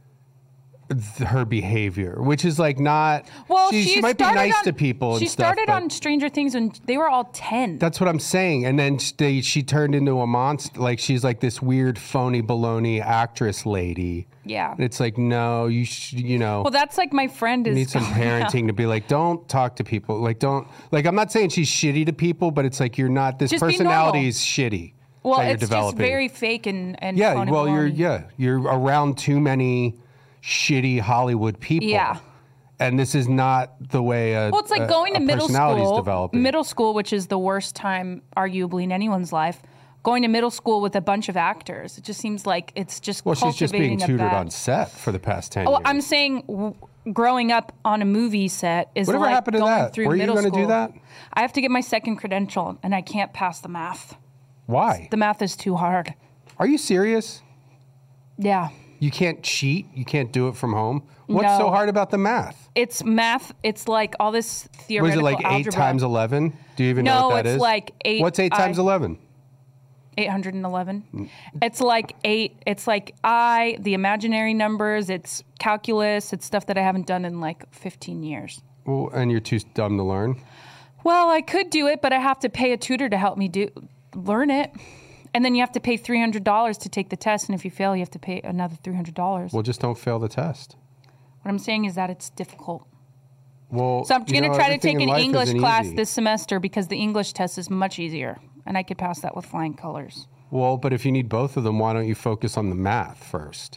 Speaker 1: th- her behavior, which is like not.
Speaker 2: well,
Speaker 1: she,
Speaker 2: she,
Speaker 1: she might be
Speaker 2: started
Speaker 1: nice
Speaker 2: on-
Speaker 1: to people.
Speaker 2: She
Speaker 1: and stuff,
Speaker 2: started
Speaker 1: but
Speaker 2: on Stranger Things when they were all ten.
Speaker 1: That's what I'm saying. And then sh- they, she turned into a monster. Like she's like this weird phony baloney actress lady.
Speaker 2: yeah.
Speaker 1: And it's like, no, you sh- you know.
Speaker 2: Well, that's like my friend is.
Speaker 1: need some
Speaker 2: going out.
Speaker 1: parenting to be like, don't talk to people. Like, don't, like, I'm not saying she's shitty to people, but it's like, you're not, this
Speaker 2: Just be
Speaker 1: personality
Speaker 2: normal.
Speaker 1: is shitty.
Speaker 2: Well,
Speaker 1: that you're
Speaker 2: it's just
Speaker 1: developing.
Speaker 2: very fake and and
Speaker 1: Yeah,
Speaker 2: phony
Speaker 1: well, you're,
Speaker 2: baloney.
Speaker 1: yeah, you're around too many shitty Hollywood people.
Speaker 2: Yeah.
Speaker 1: And this is not the way a,
Speaker 2: Well, it's like
Speaker 1: a-
Speaker 2: going to
Speaker 1: a
Speaker 2: middle
Speaker 1: personality's
Speaker 2: school.
Speaker 1: developing.
Speaker 2: Middle school, which is the worst time, arguably, in anyone's life. Going to middle school with a bunch of actors. It just seems like it's just
Speaker 1: Well, she's just being
Speaker 2: cultivating a
Speaker 1: tutored
Speaker 2: bad-
Speaker 1: on set for the past ten
Speaker 2: Oh,
Speaker 1: years.
Speaker 2: I'm saying w- growing up on a movie set is
Speaker 1: Whatever
Speaker 2: like
Speaker 1: happened to
Speaker 2: going
Speaker 1: that?
Speaker 2: through
Speaker 1: Were you
Speaker 2: middle
Speaker 1: gonna
Speaker 2: school.
Speaker 1: do that?
Speaker 2: I have to get my second credential, and I can't pass the math.
Speaker 1: Why?
Speaker 2: The math is too hard.
Speaker 1: Are you serious?
Speaker 2: Yeah.
Speaker 1: You can't cheat? You can't do it from home? What's so
Speaker 2: No.
Speaker 1: hard about the math?
Speaker 2: It's math. It's like all this
Speaker 1: Was
Speaker 2: theoretical
Speaker 1: it like eight
Speaker 2: algebra.
Speaker 1: times eleven? Do you even know
Speaker 2: No,
Speaker 1: what that is?
Speaker 2: it's like eight
Speaker 1: What's eight
Speaker 2: I-
Speaker 1: times eleven?
Speaker 2: eight hundred eleven. It's like eight. It's like I, the imaginary numbers. It's calculus. It's stuff that I haven't done in like fifteen years.
Speaker 1: Well, and you're too dumb to learn.
Speaker 2: Well, I could do it, but I have to pay a tutor to help me do learn it. And then you have to pay three hundred dollars to take the test. And if you fail, you have to pay another three hundred dollars.
Speaker 1: Well, just don't fail the test.
Speaker 2: What I'm saying is that it's difficult.
Speaker 1: Well,
Speaker 2: So I'm
Speaker 1: you
Speaker 2: going to
Speaker 1: know,
Speaker 2: try to
Speaker 1: everything
Speaker 2: take
Speaker 1: in
Speaker 2: an
Speaker 1: life
Speaker 2: English
Speaker 1: isn't
Speaker 2: class
Speaker 1: easy.
Speaker 2: this semester because the English test is much easier. And I could pass that with flying colors.
Speaker 1: Well, but if you need both of them, why don't you focus on the math first?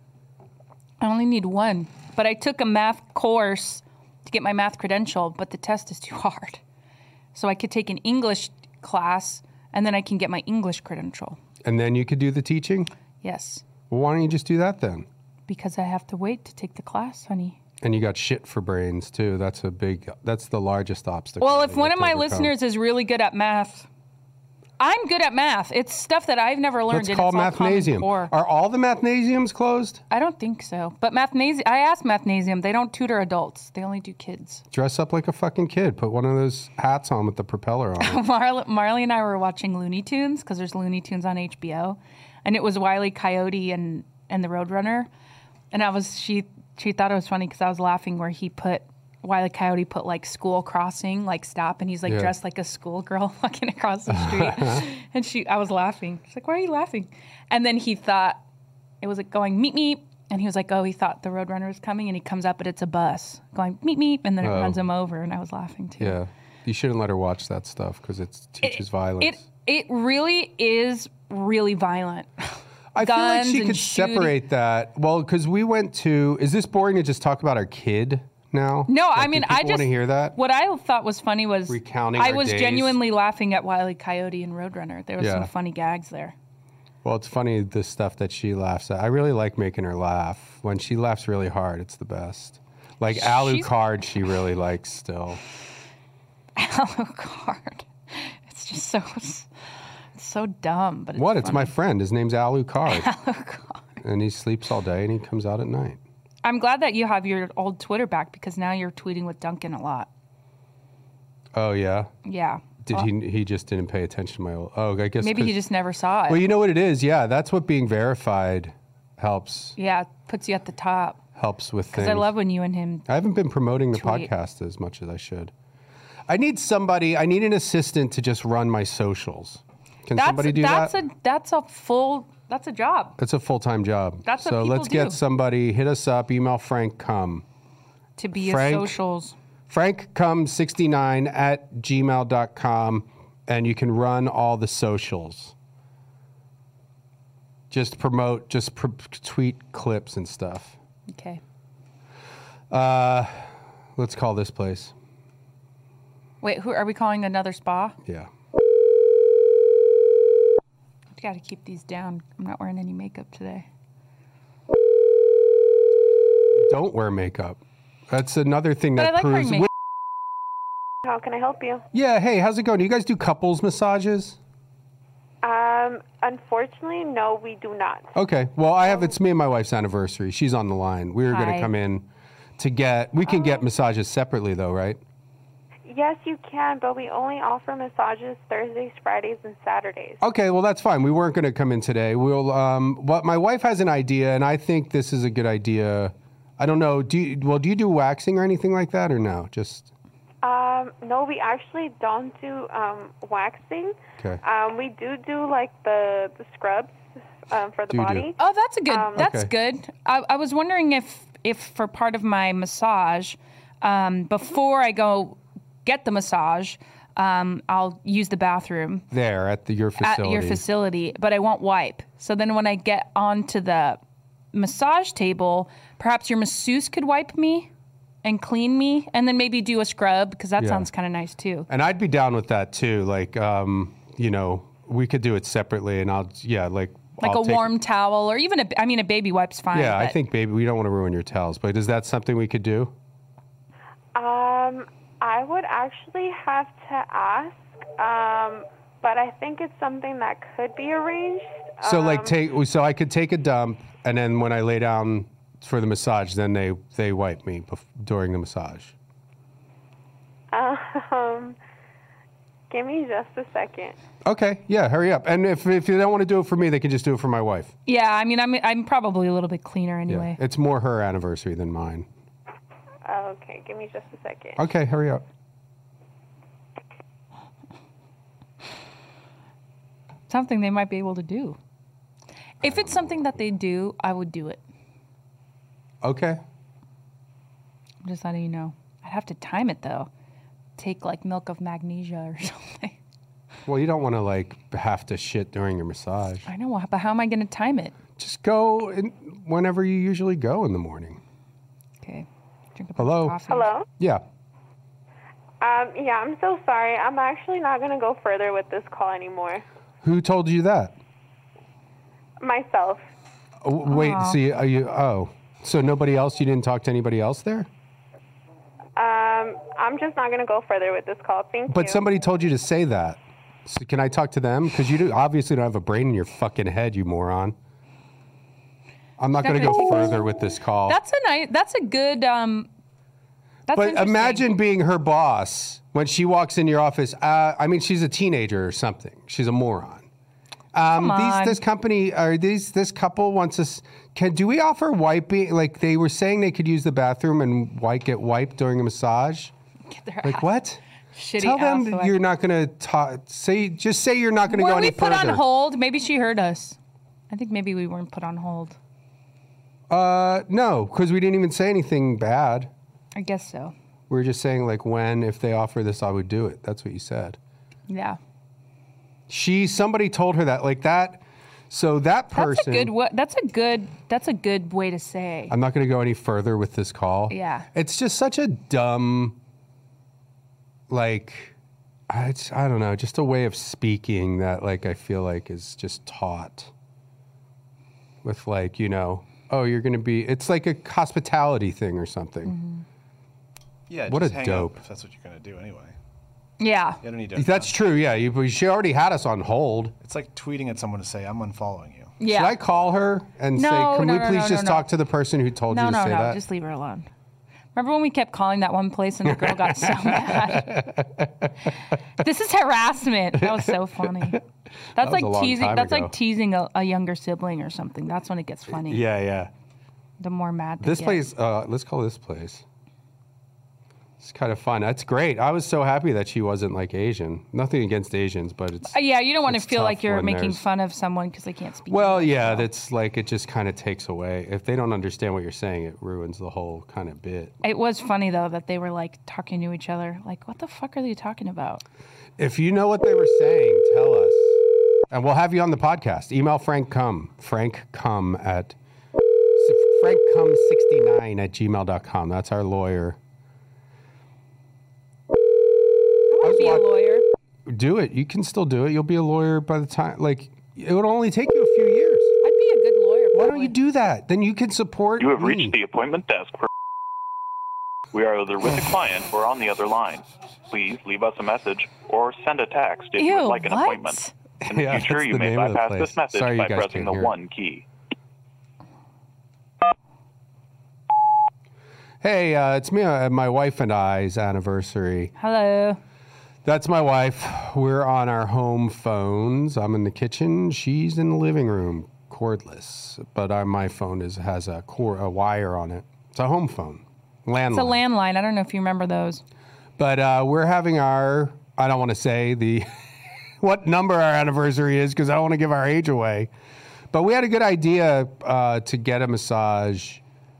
Speaker 2: I only need one. But I took a math course to get my math credential, but the test is too hard. So I could take an English class, and then I can get my English credential.
Speaker 1: And then you could do the teaching?
Speaker 2: Yes,
Speaker 1: Well, why don't you just do that then?
Speaker 2: because I have to wait to take the class, honey.
Speaker 1: And you got shit for brains too. That's a big, that's the largest obstacle.
Speaker 2: Well,
Speaker 1: that
Speaker 2: if
Speaker 1: you
Speaker 2: one
Speaker 1: have
Speaker 2: of
Speaker 1: to
Speaker 2: my
Speaker 1: overcome.
Speaker 2: listeners is really good at math, I'm good at math. It's stuff that I've never learned.
Speaker 1: Let's
Speaker 2: and
Speaker 1: call
Speaker 2: it's all Common
Speaker 1: Mathnasium.
Speaker 2: Core.
Speaker 1: Are all the Mathnasiums closed?
Speaker 2: I don't think so. But Mathnasium, I asked Mathnasium. They don't tutor adults. They only do kids.
Speaker 1: Dress up like a fucking kid. Put one of those hats on with the propeller on it.
Speaker 2: Marley, Marley and I were watching Looney Tunes because there's Looney Tunes on H B O, and it was Wile E. Coyote and and the Roadrunner, and I was she she thought it was funny because I was laughing where he put Wile E. Coyote put like school crossing like stop, and he's like
Speaker 1: Yeah.
Speaker 2: dressed like a schoolgirl walking across the street, and she I was laughing. She's like, why are you laughing? And then he thought it was like going meep meep. And he was like, oh, he thought the Roadrunner was coming, and he comes up, but it's a bus going meep meep, and then it
Speaker 1: Oh.
Speaker 2: runs him over, and I was laughing too.
Speaker 1: Yeah. You shouldn't let her watch that stuff because it teaches violence.
Speaker 2: It it really is really violent.
Speaker 1: I feel like
Speaker 2: guns
Speaker 1: she
Speaker 2: and
Speaker 1: could
Speaker 2: shooting.
Speaker 1: separate that. Well, because we went to. Is this boring to just talk about our kid now?
Speaker 2: No,
Speaker 1: Like,
Speaker 2: I
Speaker 1: do
Speaker 2: mean,
Speaker 1: people
Speaker 2: I just
Speaker 1: want to hear that.
Speaker 2: What I thought was funny was
Speaker 1: Recounting
Speaker 2: I
Speaker 1: our
Speaker 2: was
Speaker 1: days.
Speaker 2: genuinely laughing at Wile E. Coyote and Roadrunner. There was
Speaker 1: Yeah.
Speaker 2: some funny gags there.
Speaker 1: Well, it's funny the stuff that she laughs at. I really like making her laugh. When she laughs really hard, it's the best. Like
Speaker 2: She's-
Speaker 1: Alucard, she really likes still.
Speaker 2: Alucard. It's just so it's so dumb, but it's
Speaker 1: What? It's my
Speaker 2: funny.
Speaker 1: friend. His name's Alucard. And he sleeps all day and he comes out at night.
Speaker 2: I'm glad that you have your old Twitter back because now you're tweeting with Duncan a lot.
Speaker 1: Oh yeah.
Speaker 2: Yeah.
Speaker 1: Did
Speaker 2: Well,
Speaker 1: he? He just didn't pay attention to my old. Oh, I guess.
Speaker 2: Maybe
Speaker 1: 'cause-
Speaker 2: he just never saw it.
Speaker 1: Well, you know what it is. Yeah, that's what being verified helps.
Speaker 2: yeah, it puts you at the top.
Speaker 1: Helps with things.
Speaker 2: Because I love when you and him.
Speaker 1: I haven't been promoting the
Speaker 2: Tweet.
Speaker 1: podcast as much as I should. I need somebody. I need an assistant to just run my socials. Can
Speaker 2: That's
Speaker 1: somebody do
Speaker 2: that's
Speaker 1: that?
Speaker 2: a that's a full that's a job
Speaker 1: It's a full time job.
Speaker 2: That's what
Speaker 1: so
Speaker 2: people
Speaker 1: let's get
Speaker 2: do.
Speaker 1: somebody. Hit us up. Email Frank Cum.
Speaker 2: to be
Speaker 1: Frank?
Speaker 2: a socials.
Speaker 1: Frank Cum sixty-nine at gmail dot com, and you can run all the socials. Just promote. Just pr- tweet clips and stuff.
Speaker 2: Okay.
Speaker 1: Uh, let's call this place.
Speaker 2: Wait, who are we calling another spa?
Speaker 1: Yeah.
Speaker 2: got to keep these down. I'm not wearing any makeup today.
Speaker 1: Don't wear makeup. That's another thing
Speaker 2: But
Speaker 1: that
Speaker 2: I like
Speaker 1: proves.
Speaker 2: wearing makeup.
Speaker 9: How can I help you?
Speaker 1: Yeah, hey, how's it going? Do you guys do couples massages?
Speaker 9: Um, unfortunately, no, we do not.
Speaker 1: Okay. Well, I have. It's me and my wife's anniversary. She's on the line. We were going
Speaker 2: Hi.
Speaker 1: to come in to get. We can get massages separately, though, right?
Speaker 9: Yes, you can, but we only offer massages Thursdays, Fridays, and Saturdays.
Speaker 1: Okay. Well, that's fine. We weren't going to come in today. We'll. Um. But my wife has an idea, and I think this is a good idea. I don't know. Do you, well? Do you do waxing or anything like that, or no? Just.
Speaker 9: Um, no, we actually don't do um, waxing.
Speaker 1: Okay.
Speaker 9: Um, we do do like the the scrubs um, for the
Speaker 1: Do you do?
Speaker 9: body.
Speaker 2: Oh, that's a good.
Speaker 9: Um,
Speaker 2: that's
Speaker 1: Okay.
Speaker 2: good. I, I was wondering if, if for part of my massage, um, before I go get the massage, um, I'll use the bathroom
Speaker 1: There at the, your facility.
Speaker 2: at your facility, but I won't wipe. So then when I get onto the massage table, perhaps your masseuse could wipe me and clean me, and then maybe do a scrub, because that
Speaker 1: Yeah.
Speaker 2: sounds kind of nice too.
Speaker 1: And I'd be down with that too. Like, um, you know, we could do it separately, and I'll, yeah, like.
Speaker 2: Like
Speaker 1: I'll
Speaker 2: a
Speaker 1: take-
Speaker 2: warm towel, or even a, I mean, a baby wipe's fine.
Speaker 1: Yeah, I
Speaker 2: but-
Speaker 1: think, baby, we don't want to ruin your towels, but is that something we could do?
Speaker 9: Um, I would actually have to ask, um, but I think it's something that could be arranged.
Speaker 1: So, like,
Speaker 9: Um,
Speaker 1: take, so I could take a dump, and then when I lay down for the massage, then they, they wipe me bef- during the massage.
Speaker 9: Um, give me just a second.
Speaker 1: Okay, yeah, hurry up. And if, if they don't want to do it for me, they can just do it for my wife.
Speaker 2: Yeah, I mean, I'm I'm probably a little bit cleaner anyway.
Speaker 1: Yeah, it's more her anniversary than mine.
Speaker 9: Okay, give me just a second.
Speaker 1: Okay, hurry up.
Speaker 2: Something they might be able to do. If it's something that they do, I would do it.
Speaker 1: Okay.
Speaker 2: I'm just letting you know. I'd have to time it though. Take like milk of magnesia or something.
Speaker 1: Well, you don't want to, like, have to shit during your massage.
Speaker 2: I know, but how am I going to time it?
Speaker 1: Just go in whenever you usually go in the morning.
Speaker 2: Okay. Drink a
Speaker 1: Hello?
Speaker 2: coffee.
Speaker 9: Hello?
Speaker 1: Yeah.
Speaker 9: Um, yeah, I'm so sorry. I'm actually not going to go further with this call anymore.
Speaker 1: Who told you that?
Speaker 9: Myself.
Speaker 1: Oh, wait,
Speaker 2: Aw.
Speaker 1: see, are you? Oh, so nobody else? You didn't talk to anybody else there?
Speaker 9: Um, I'm just not going to go further with this call. Thank
Speaker 1: But
Speaker 9: you.
Speaker 1: somebody told you to say that. So can I talk to them? Because you do, obviously don't have a brain in your fucking head, you moron. I'm not
Speaker 2: Not
Speaker 1: going to
Speaker 2: gonna
Speaker 1: go
Speaker 2: take this.
Speaker 1: further with this call.
Speaker 2: That's a nice. That's a good. Um, that's
Speaker 1: But
Speaker 2: interesting.
Speaker 1: imagine being her boss when she walks in your office. Uh, I mean, she's a teenager or something. She's a moron. Um,
Speaker 2: Come
Speaker 1: these,
Speaker 2: on.
Speaker 1: this company, or these, this couple wants us. Can do we offer wiping? Like they were saying, they could use the bathroom and wipe, get wiped during a massage.
Speaker 2: Get their
Speaker 1: Like
Speaker 2: ass-
Speaker 1: what?
Speaker 2: Shitty
Speaker 1: Tell them
Speaker 2: ass
Speaker 1: that
Speaker 2: wipe.
Speaker 1: you're not going to talk. Say, just say you're not going to
Speaker 2: Were
Speaker 1: go any
Speaker 2: we put
Speaker 1: further.
Speaker 2: on hold? Maybe she heard us. I think maybe we weren't put on hold.
Speaker 1: Uh, no, because we didn't even say anything bad.
Speaker 2: I guess so.
Speaker 1: We were just saying like when, if they offer this, I would do it. That's what you said.
Speaker 2: Yeah.
Speaker 1: She, somebody told her that, like that. So that person.
Speaker 2: That's a good. wa- That's a good. That's a good way to say.
Speaker 1: I'm not going to go any further with this call.
Speaker 2: Yeah.
Speaker 1: It's just such a dumb, like, I, it's, I don't know, just a way of speaking that, like, I feel like is just taught with, like, you know, oh, you're going to be, it's like a hospitality thing or something.
Speaker 2: Mm-hmm.
Speaker 4: Yeah,
Speaker 1: What
Speaker 4: just
Speaker 1: a
Speaker 4: hang
Speaker 1: dope.
Speaker 4: Up if that's what you're going to do anyway.
Speaker 2: Yeah.
Speaker 4: You don't need to.
Speaker 1: That's true, yeah. You, she already had us on hold.
Speaker 4: It's like tweeting at someone to say, I'm unfollowing you.
Speaker 2: Yeah.
Speaker 1: Should I call her and
Speaker 2: No,
Speaker 1: say, can
Speaker 2: no,
Speaker 1: we
Speaker 2: no,
Speaker 1: please
Speaker 2: no,
Speaker 1: just
Speaker 2: no,
Speaker 1: talk
Speaker 2: no.
Speaker 1: to the person who told
Speaker 2: No,
Speaker 1: you to
Speaker 2: no,
Speaker 1: say
Speaker 2: no.
Speaker 1: that?
Speaker 2: Just leave her alone. Remember when we kept calling that one place and the girl got so mad? This is harassment. That was so funny. That's
Speaker 1: was
Speaker 2: like
Speaker 1: a long
Speaker 2: teasing.
Speaker 1: time
Speaker 2: That's
Speaker 1: ago.
Speaker 2: like teasing a, a younger sibling or something. That's when it gets funny.
Speaker 1: Yeah, yeah.
Speaker 2: The more mad. they
Speaker 1: This
Speaker 2: get.
Speaker 1: place, uh, let's call this place. It's kind of fun. That's great. I was so happy that she wasn't like Asian. Nothing against Asians, but it's.
Speaker 2: Uh, yeah, you don't want to
Speaker 1: it's
Speaker 2: feel
Speaker 1: tough
Speaker 2: like you're
Speaker 1: when
Speaker 2: making
Speaker 1: there's-
Speaker 2: fun of someone because they can't speak.
Speaker 1: Well,
Speaker 2: English,
Speaker 1: yeah,
Speaker 2: so.
Speaker 1: that's like it just kind of takes away. If they don't understand what you're saying, it ruins the whole kind of bit.
Speaker 2: It was funny though that they were like talking to each other. Like, what the fuck are they talking about?
Speaker 1: If you know what they were saying, tell us. And we'll have you on the podcast. Email Frank Cum. Frank Cum at frank cum sixty-nine at gmail dot com. That's our lawyer.
Speaker 2: I want to be a
Speaker 1: watch-
Speaker 2: lawyer.
Speaker 1: Do it. You can still do it. You'll be a lawyer by the time, like, It would only take you a few years.
Speaker 2: I'd be a good lawyer.
Speaker 1: Why don't
Speaker 2: probably.
Speaker 1: you do that? Then you can support
Speaker 10: You have
Speaker 1: me.
Speaker 10: reached the appointment desk for. We are either with a client or on the other line. Please leave us a message or send a text if you
Speaker 2: Ew,
Speaker 10: would like an
Speaker 2: what?
Speaker 10: appointment. In the
Speaker 1: Yeah,
Speaker 10: future,
Speaker 1: that's
Speaker 10: you
Speaker 1: the
Speaker 10: may
Speaker 1: name of the
Speaker 10: bypass
Speaker 1: place.
Speaker 10: this message
Speaker 1: Sorry you
Speaker 10: by
Speaker 1: guys
Speaker 10: pressing
Speaker 1: can't
Speaker 10: the
Speaker 1: hear it.
Speaker 10: one key.
Speaker 1: Hey, uh, it's me, uh, my wife and I's anniversary.
Speaker 2: Hello.
Speaker 1: That's my wife. We're on our home phones. I'm in the kitchen. She's in the living room, cordless. But uh, my phone is has a core, a wire on it. It's a home phone, landline.
Speaker 2: It's a landline. I don't know if you remember those.
Speaker 1: But uh, we're having our. I don't want to say the what number our anniversary is because I don't want to give our age away. But we had a good idea uh, to get a massage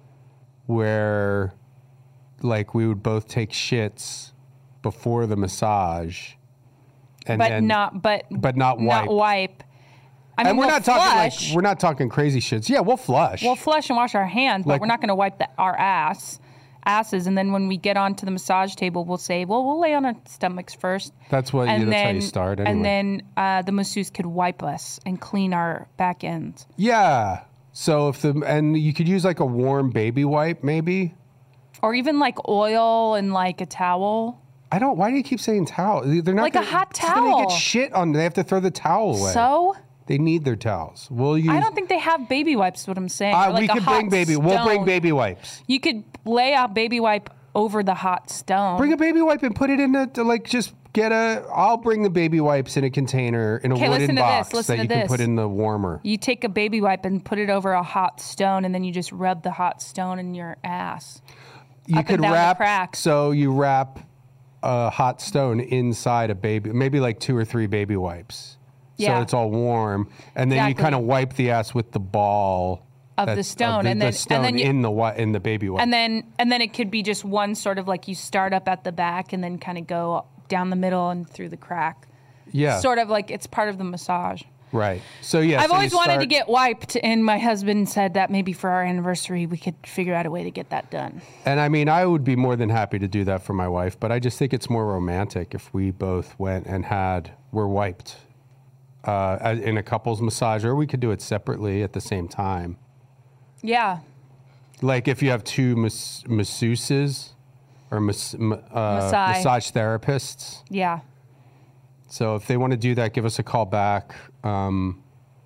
Speaker 1: where, like, we would both take shits before the massage, and
Speaker 2: but
Speaker 1: then,
Speaker 2: not but
Speaker 1: but not wipe.
Speaker 2: Not wipe. I mean,
Speaker 1: and we're
Speaker 2: we'll
Speaker 1: not talking
Speaker 2: flush.
Speaker 1: like we're not talking crazy shits. Yeah, we'll flush.
Speaker 2: We'll flush and wash our hands, but
Speaker 1: Like-
Speaker 2: we're not going to wipe the, our ass, asses. And then when we get onto the massage table, we'll say, "Well, we'll lay on our stomachs first."
Speaker 1: That's what.
Speaker 2: and
Speaker 1: you, that's
Speaker 2: then,
Speaker 1: how you start. Anyway.
Speaker 2: And then uh, the masseuse could wipe us and clean our back ends.
Speaker 1: yeah. So if the and you could use like a warm baby wipe, maybe.
Speaker 2: Or even like oil and like a towel.
Speaker 1: I don't. Why do you keep saying towel? They're not
Speaker 2: Like a
Speaker 1: gonna,
Speaker 2: hot
Speaker 1: it's gonna
Speaker 2: towel.
Speaker 1: get shit on. They have to throw the towel away.
Speaker 2: So?
Speaker 1: They need their towels. We'll use.
Speaker 2: I don't think they have baby wipes, is what I'm saying.
Speaker 1: Uh,
Speaker 2: Or like
Speaker 1: we
Speaker 2: a
Speaker 1: could
Speaker 2: hot
Speaker 1: bring baby. We'll bring
Speaker 2: stone.
Speaker 1: baby wipes.
Speaker 2: You could lay a baby wipe over the hot stone.
Speaker 1: Bring a baby wipe and put it in a to like just get a. I'll bring the baby wipes in a container in a
Speaker 2: Okay,
Speaker 1: wooden
Speaker 2: listen to this,
Speaker 1: box
Speaker 2: listen
Speaker 1: that
Speaker 2: to
Speaker 1: you can
Speaker 2: this.
Speaker 1: put in the warmer.
Speaker 2: You take a baby wipe and put it over a hot stone, and then you just rub the hot stone in your ass.
Speaker 1: You
Speaker 2: Up
Speaker 1: could
Speaker 2: and down the
Speaker 1: wrap.
Speaker 2: crack.
Speaker 1: So you wrap a hot stone inside a baby, maybe like two or three baby wipes.
Speaker 2: Yeah.
Speaker 1: So it's all warm, and then you
Speaker 2: Exactly.
Speaker 1: kind of wipe the ass with the ball
Speaker 2: Of the
Speaker 1: that's-
Speaker 2: stone,
Speaker 1: the,
Speaker 2: and
Speaker 1: the
Speaker 2: then- and
Speaker 1: stone
Speaker 2: then you-
Speaker 1: in the wi- in the baby wipe.
Speaker 2: And then and then it could be just one sort of like you start up at the back and then kind of go down the middle and through the crack.
Speaker 1: yeah,
Speaker 2: Sort of like it's part of the massage.
Speaker 1: right. So yeah,
Speaker 2: I've
Speaker 1: so
Speaker 2: always
Speaker 1: you
Speaker 2: wanted to
Speaker 1: start-
Speaker 2: get wiped, and my husband said that maybe for our anniversary we could figure out a way to get that done.
Speaker 1: And I mean, I would be more than happy to do that for my wife, but I just think it's more romantic if we both went and had were wiped uh, as- in a couples massage, or we could do it separately at the same time.
Speaker 2: Yeah.
Speaker 1: Like if you have two mas- masseuses or mas- m- uh,
Speaker 2: Massai.
Speaker 1: massage therapists.
Speaker 2: Yeah.
Speaker 1: So if they want to do that, give us a call back, um,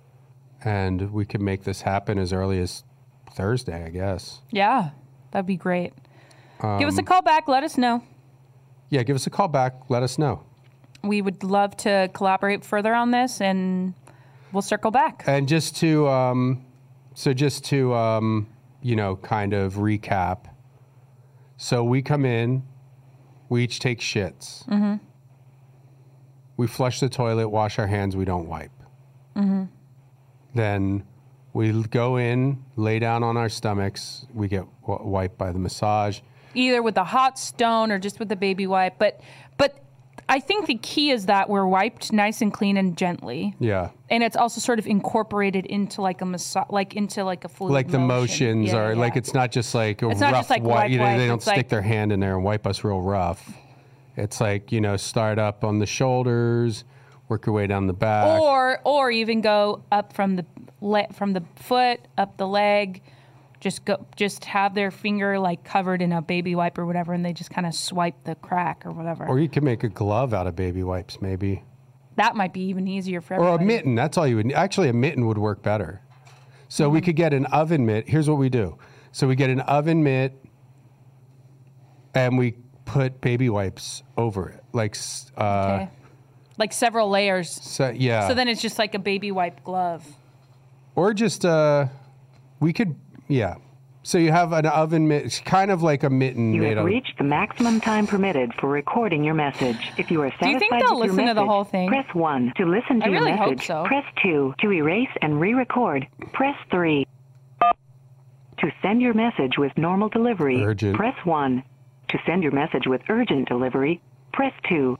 Speaker 1: and we can make this happen as early as Thursday, I guess.
Speaker 2: Yeah. That'd be great. Give us a
Speaker 1: Um,
Speaker 2: call back. Let us know.
Speaker 1: Yeah, give us a call back. Let us know.
Speaker 2: We would love to collaborate further on this, and we'll circle back.
Speaker 1: And just to, um, so just to, um, you know, kind of recap. So we come in, we each take shits.
Speaker 2: Mm-hmm.
Speaker 1: We flush the toilet, wash our hands, we don't wipe.
Speaker 2: Mm-hmm.
Speaker 1: Then we l- go in, lay down on our stomachs, we get w- wiped by the massage.
Speaker 2: Either with a hot stone or just with a baby wipe. But but I think the key is that we're wiped nice and clean and gently.
Speaker 1: Yeah.
Speaker 2: And it's also sort of incorporated into like a massage, like into like a fluid
Speaker 1: Like the
Speaker 2: motion.
Speaker 1: motions
Speaker 2: Yeah,
Speaker 1: are
Speaker 2: yeah,
Speaker 1: like
Speaker 2: yeah.
Speaker 1: it's not just like a
Speaker 2: It's
Speaker 1: rough
Speaker 2: not just like
Speaker 1: wipe.
Speaker 2: wipe,
Speaker 1: You know,
Speaker 2: wipe,
Speaker 1: they don't
Speaker 2: it's
Speaker 1: stick
Speaker 2: like-
Speaker 1: their hand in there and wipe us real rough. It's like, you know, start up on the shoulders, work your way down the back.
Speaker 2: Or or even go up from the le- from the foot up the leg. Just go, just have their finger like covered in a baby wipe or whatever, and they just kind of swipe the crack or whatever.
Speaker 1: Or you can make a glove out of baby wipes, maybe.
Speaker 2: That might be even easier for
Speaker 1: Or
Speaker 2: everybody.
Speaker 1: a mitten. That's all you would need. Actually, a mitten would work better. So
Speaker 2: Mm-hmm.
Speaker 1: we could get an oven mitt. Here's what we do. So we get an oven mitt and we put baby wipes over it. Like, s- uh,
Speaker 2: Okay. Like several layers.
Speaker 1: so, yeah.
Speaker 2: So then it's just like a baby wipe glove.
Speaker 1: Or just, uh, we could, yeah. So you have an oven mitt. It's kind of like a mitten
Speaker 11: You
Speaker 1: made
Speaker 11: have
Speaker 1: of.
Speaker 11: reached the maximum time permitted for recording your message. If you are
Speaker 2: Do you
Speaker 11: satisfied
Speaker 2: think they'll
Speaker 11: with your
Speaker 2: listen to the
Speaker 11: message,
Speaker 2: whole thing?
Speaker 11: press one. To listen to
Speaker 2: I
Speaker 11: your
Speaker 2: really hope
Speaker 11: message,
Speaker 2: so.
Speaker 11: press two. To erase and re-record, press three. To send your message with normal delivery,
Speaker 1: Urgent.
Speaker 11: press one. To send your message with urgent delivery, press two.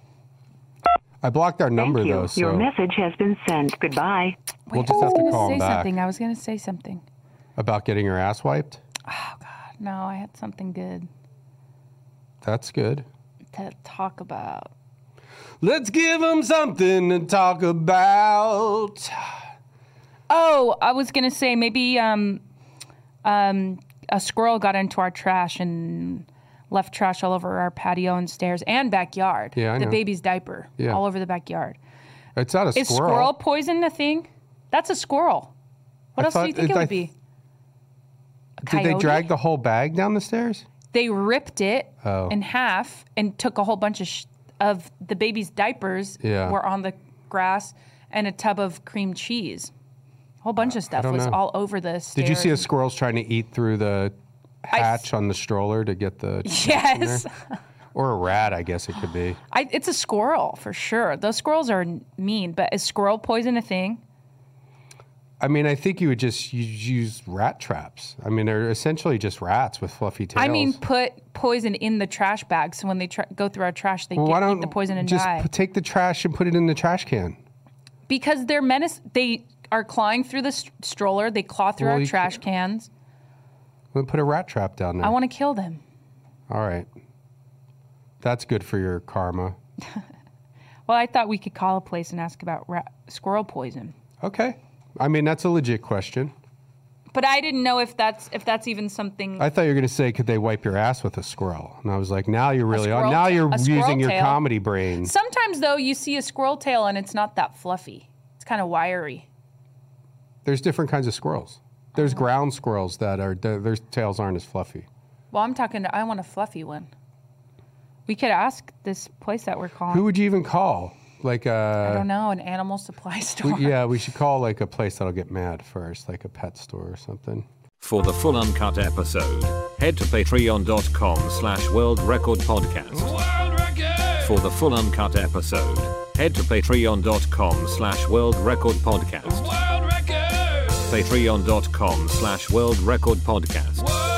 Speaker 1: I blocked our number,
Speaker 11: Thank you.
Speaker 1: though, so
Speaker 11: Your message has been sent. Goodbye.
Speaker 1: we'll just have to
Speaker 2: I
Speaker 1: call
Speaker 2: was
Speaker 1: them
Speaker 2: gonna say
Speaker 1: back.
Speaker 2: something. I was going to say something.
Speaker 1: About getting your ass wiped?
Speaker 2: No, I had something good
Speaker 1: That's good.
Speaker 2: to talk about.
Speaker 1: Let's give them something to talk about.
Speaker 2: Oh, I was gonna say maybe um, um, a squirrel got into our trash and left trash all over our patio and stairs and backyard.
Speaker 1: Yeah, I
Speaker 2: the
Speaker 1: know.
Speaker 2: baby's diaper
Speaker 1: Yeah.
Speaker 2: all over the backyard.
Speaker 1: It's not a
Speaker 2: Is
Speaker 1: squirrel.
Speaker 2: squirrel poison a thing? That's a squirrel. What
Speaker 1: I
Speaker 2: else do you
Speaker 1: thought-
Speaker 2: think it
Speaker 1: I-
Speaker 2: would be? A
Speaker 1: Did they
Speaker 2: coyote?
Speaker 1: drag the whole bag down the stairs?
Speaker 2: They ripped it
Speaker 1: Oh.
Speaker 2: in half and took a whole bunch of sh- of the baby's diapers
Speaker 1: Yeah.
Speaker 2: were on the grass and a tub of cream cheese. A whole bunch of stuff
Speaker 1: don't
Speaker 2: was
Speaker 1: know.
Speaker 2: all over the stairs.
Speaker 1: Did you see a squirrel's trying to eat through the hatch on the stroller to get the snacks in
Speaker 2: Yes.
Speaker 1: there? Or a rat, I guess it could be.
Speaker 2: I, it's a squirrel for sure. Those squirrels are n- mean, but is squirrel poison a thing?
Speaker 1: I mean, I think you would just u- use rat traps. I mean, they're essentially just rats with fluffy tails.
Speaker 2: I mean, put poison in the trash bag so when they tra- go through our trash, they
Speaker 1: well,
Speaker 2: get,
Speaker 1: why
Speaker 2: eat
Speaker 1: don't
Speaker 2: the poison and
Speaker 1: just
Speaker 2: die.
Speaker 1: p- take the trash and put it in the trash can?
Speaker 2: Because they're menace. They are clawing through the st- stroller. They claw through
Speaker 1: Well,
Speaker 2: our
Speaker 1: you
Speaker 2: trash cans.
Speaker 1: We'll put a rat trap down there.
Speaker 2: I want to kill them.
Speaker 1: All right. That's good for your karma.
Speaker 2: Well, I thought we could call a place and ask about rat- squirrel poison.
Speaker 1: Okay. I mean, that's a legit question.
Speaker 2: But I didn't know if that's if that's even something.
Speaker 1: I thought you were going to say, could they wipe your ass with a squirrel? And I was like, now you're really on.
Speaker 2: squirrel
Speaker 1: Now
Speaker 2: ta-
Speaker 1: you're
Speaker 2: a squirrel
Speaker 1: using your
Speaker 2: tail.
Speaker 1: comedy brain.
Speaker 2: Sometimes though, you see a squirrel tail and it's not that fluffy. It's kind of wiry.
Speaker 1: There's different kinds of squirrels. There's ground squirrels that are, their their tails aren't as fluffy.
Speaker 2: Well, I'm talking. I want a fluffy one. We could ask this place that we're calling.
Speaker 1: Who would you even call? Like
Speaker 2: I
Speaker 1: a,
Speaker 2: don't know, an animal supply store.
Speaker 1: we- yeah, we should call like a place that'll get mad first, like a pet store or something.
Speaker 7: For the full uncut episode, head to patreon.com slash world record podcast. For the full uncut episode, head to patreon.com slash world record podcast. Patreon.com slash world record podcast.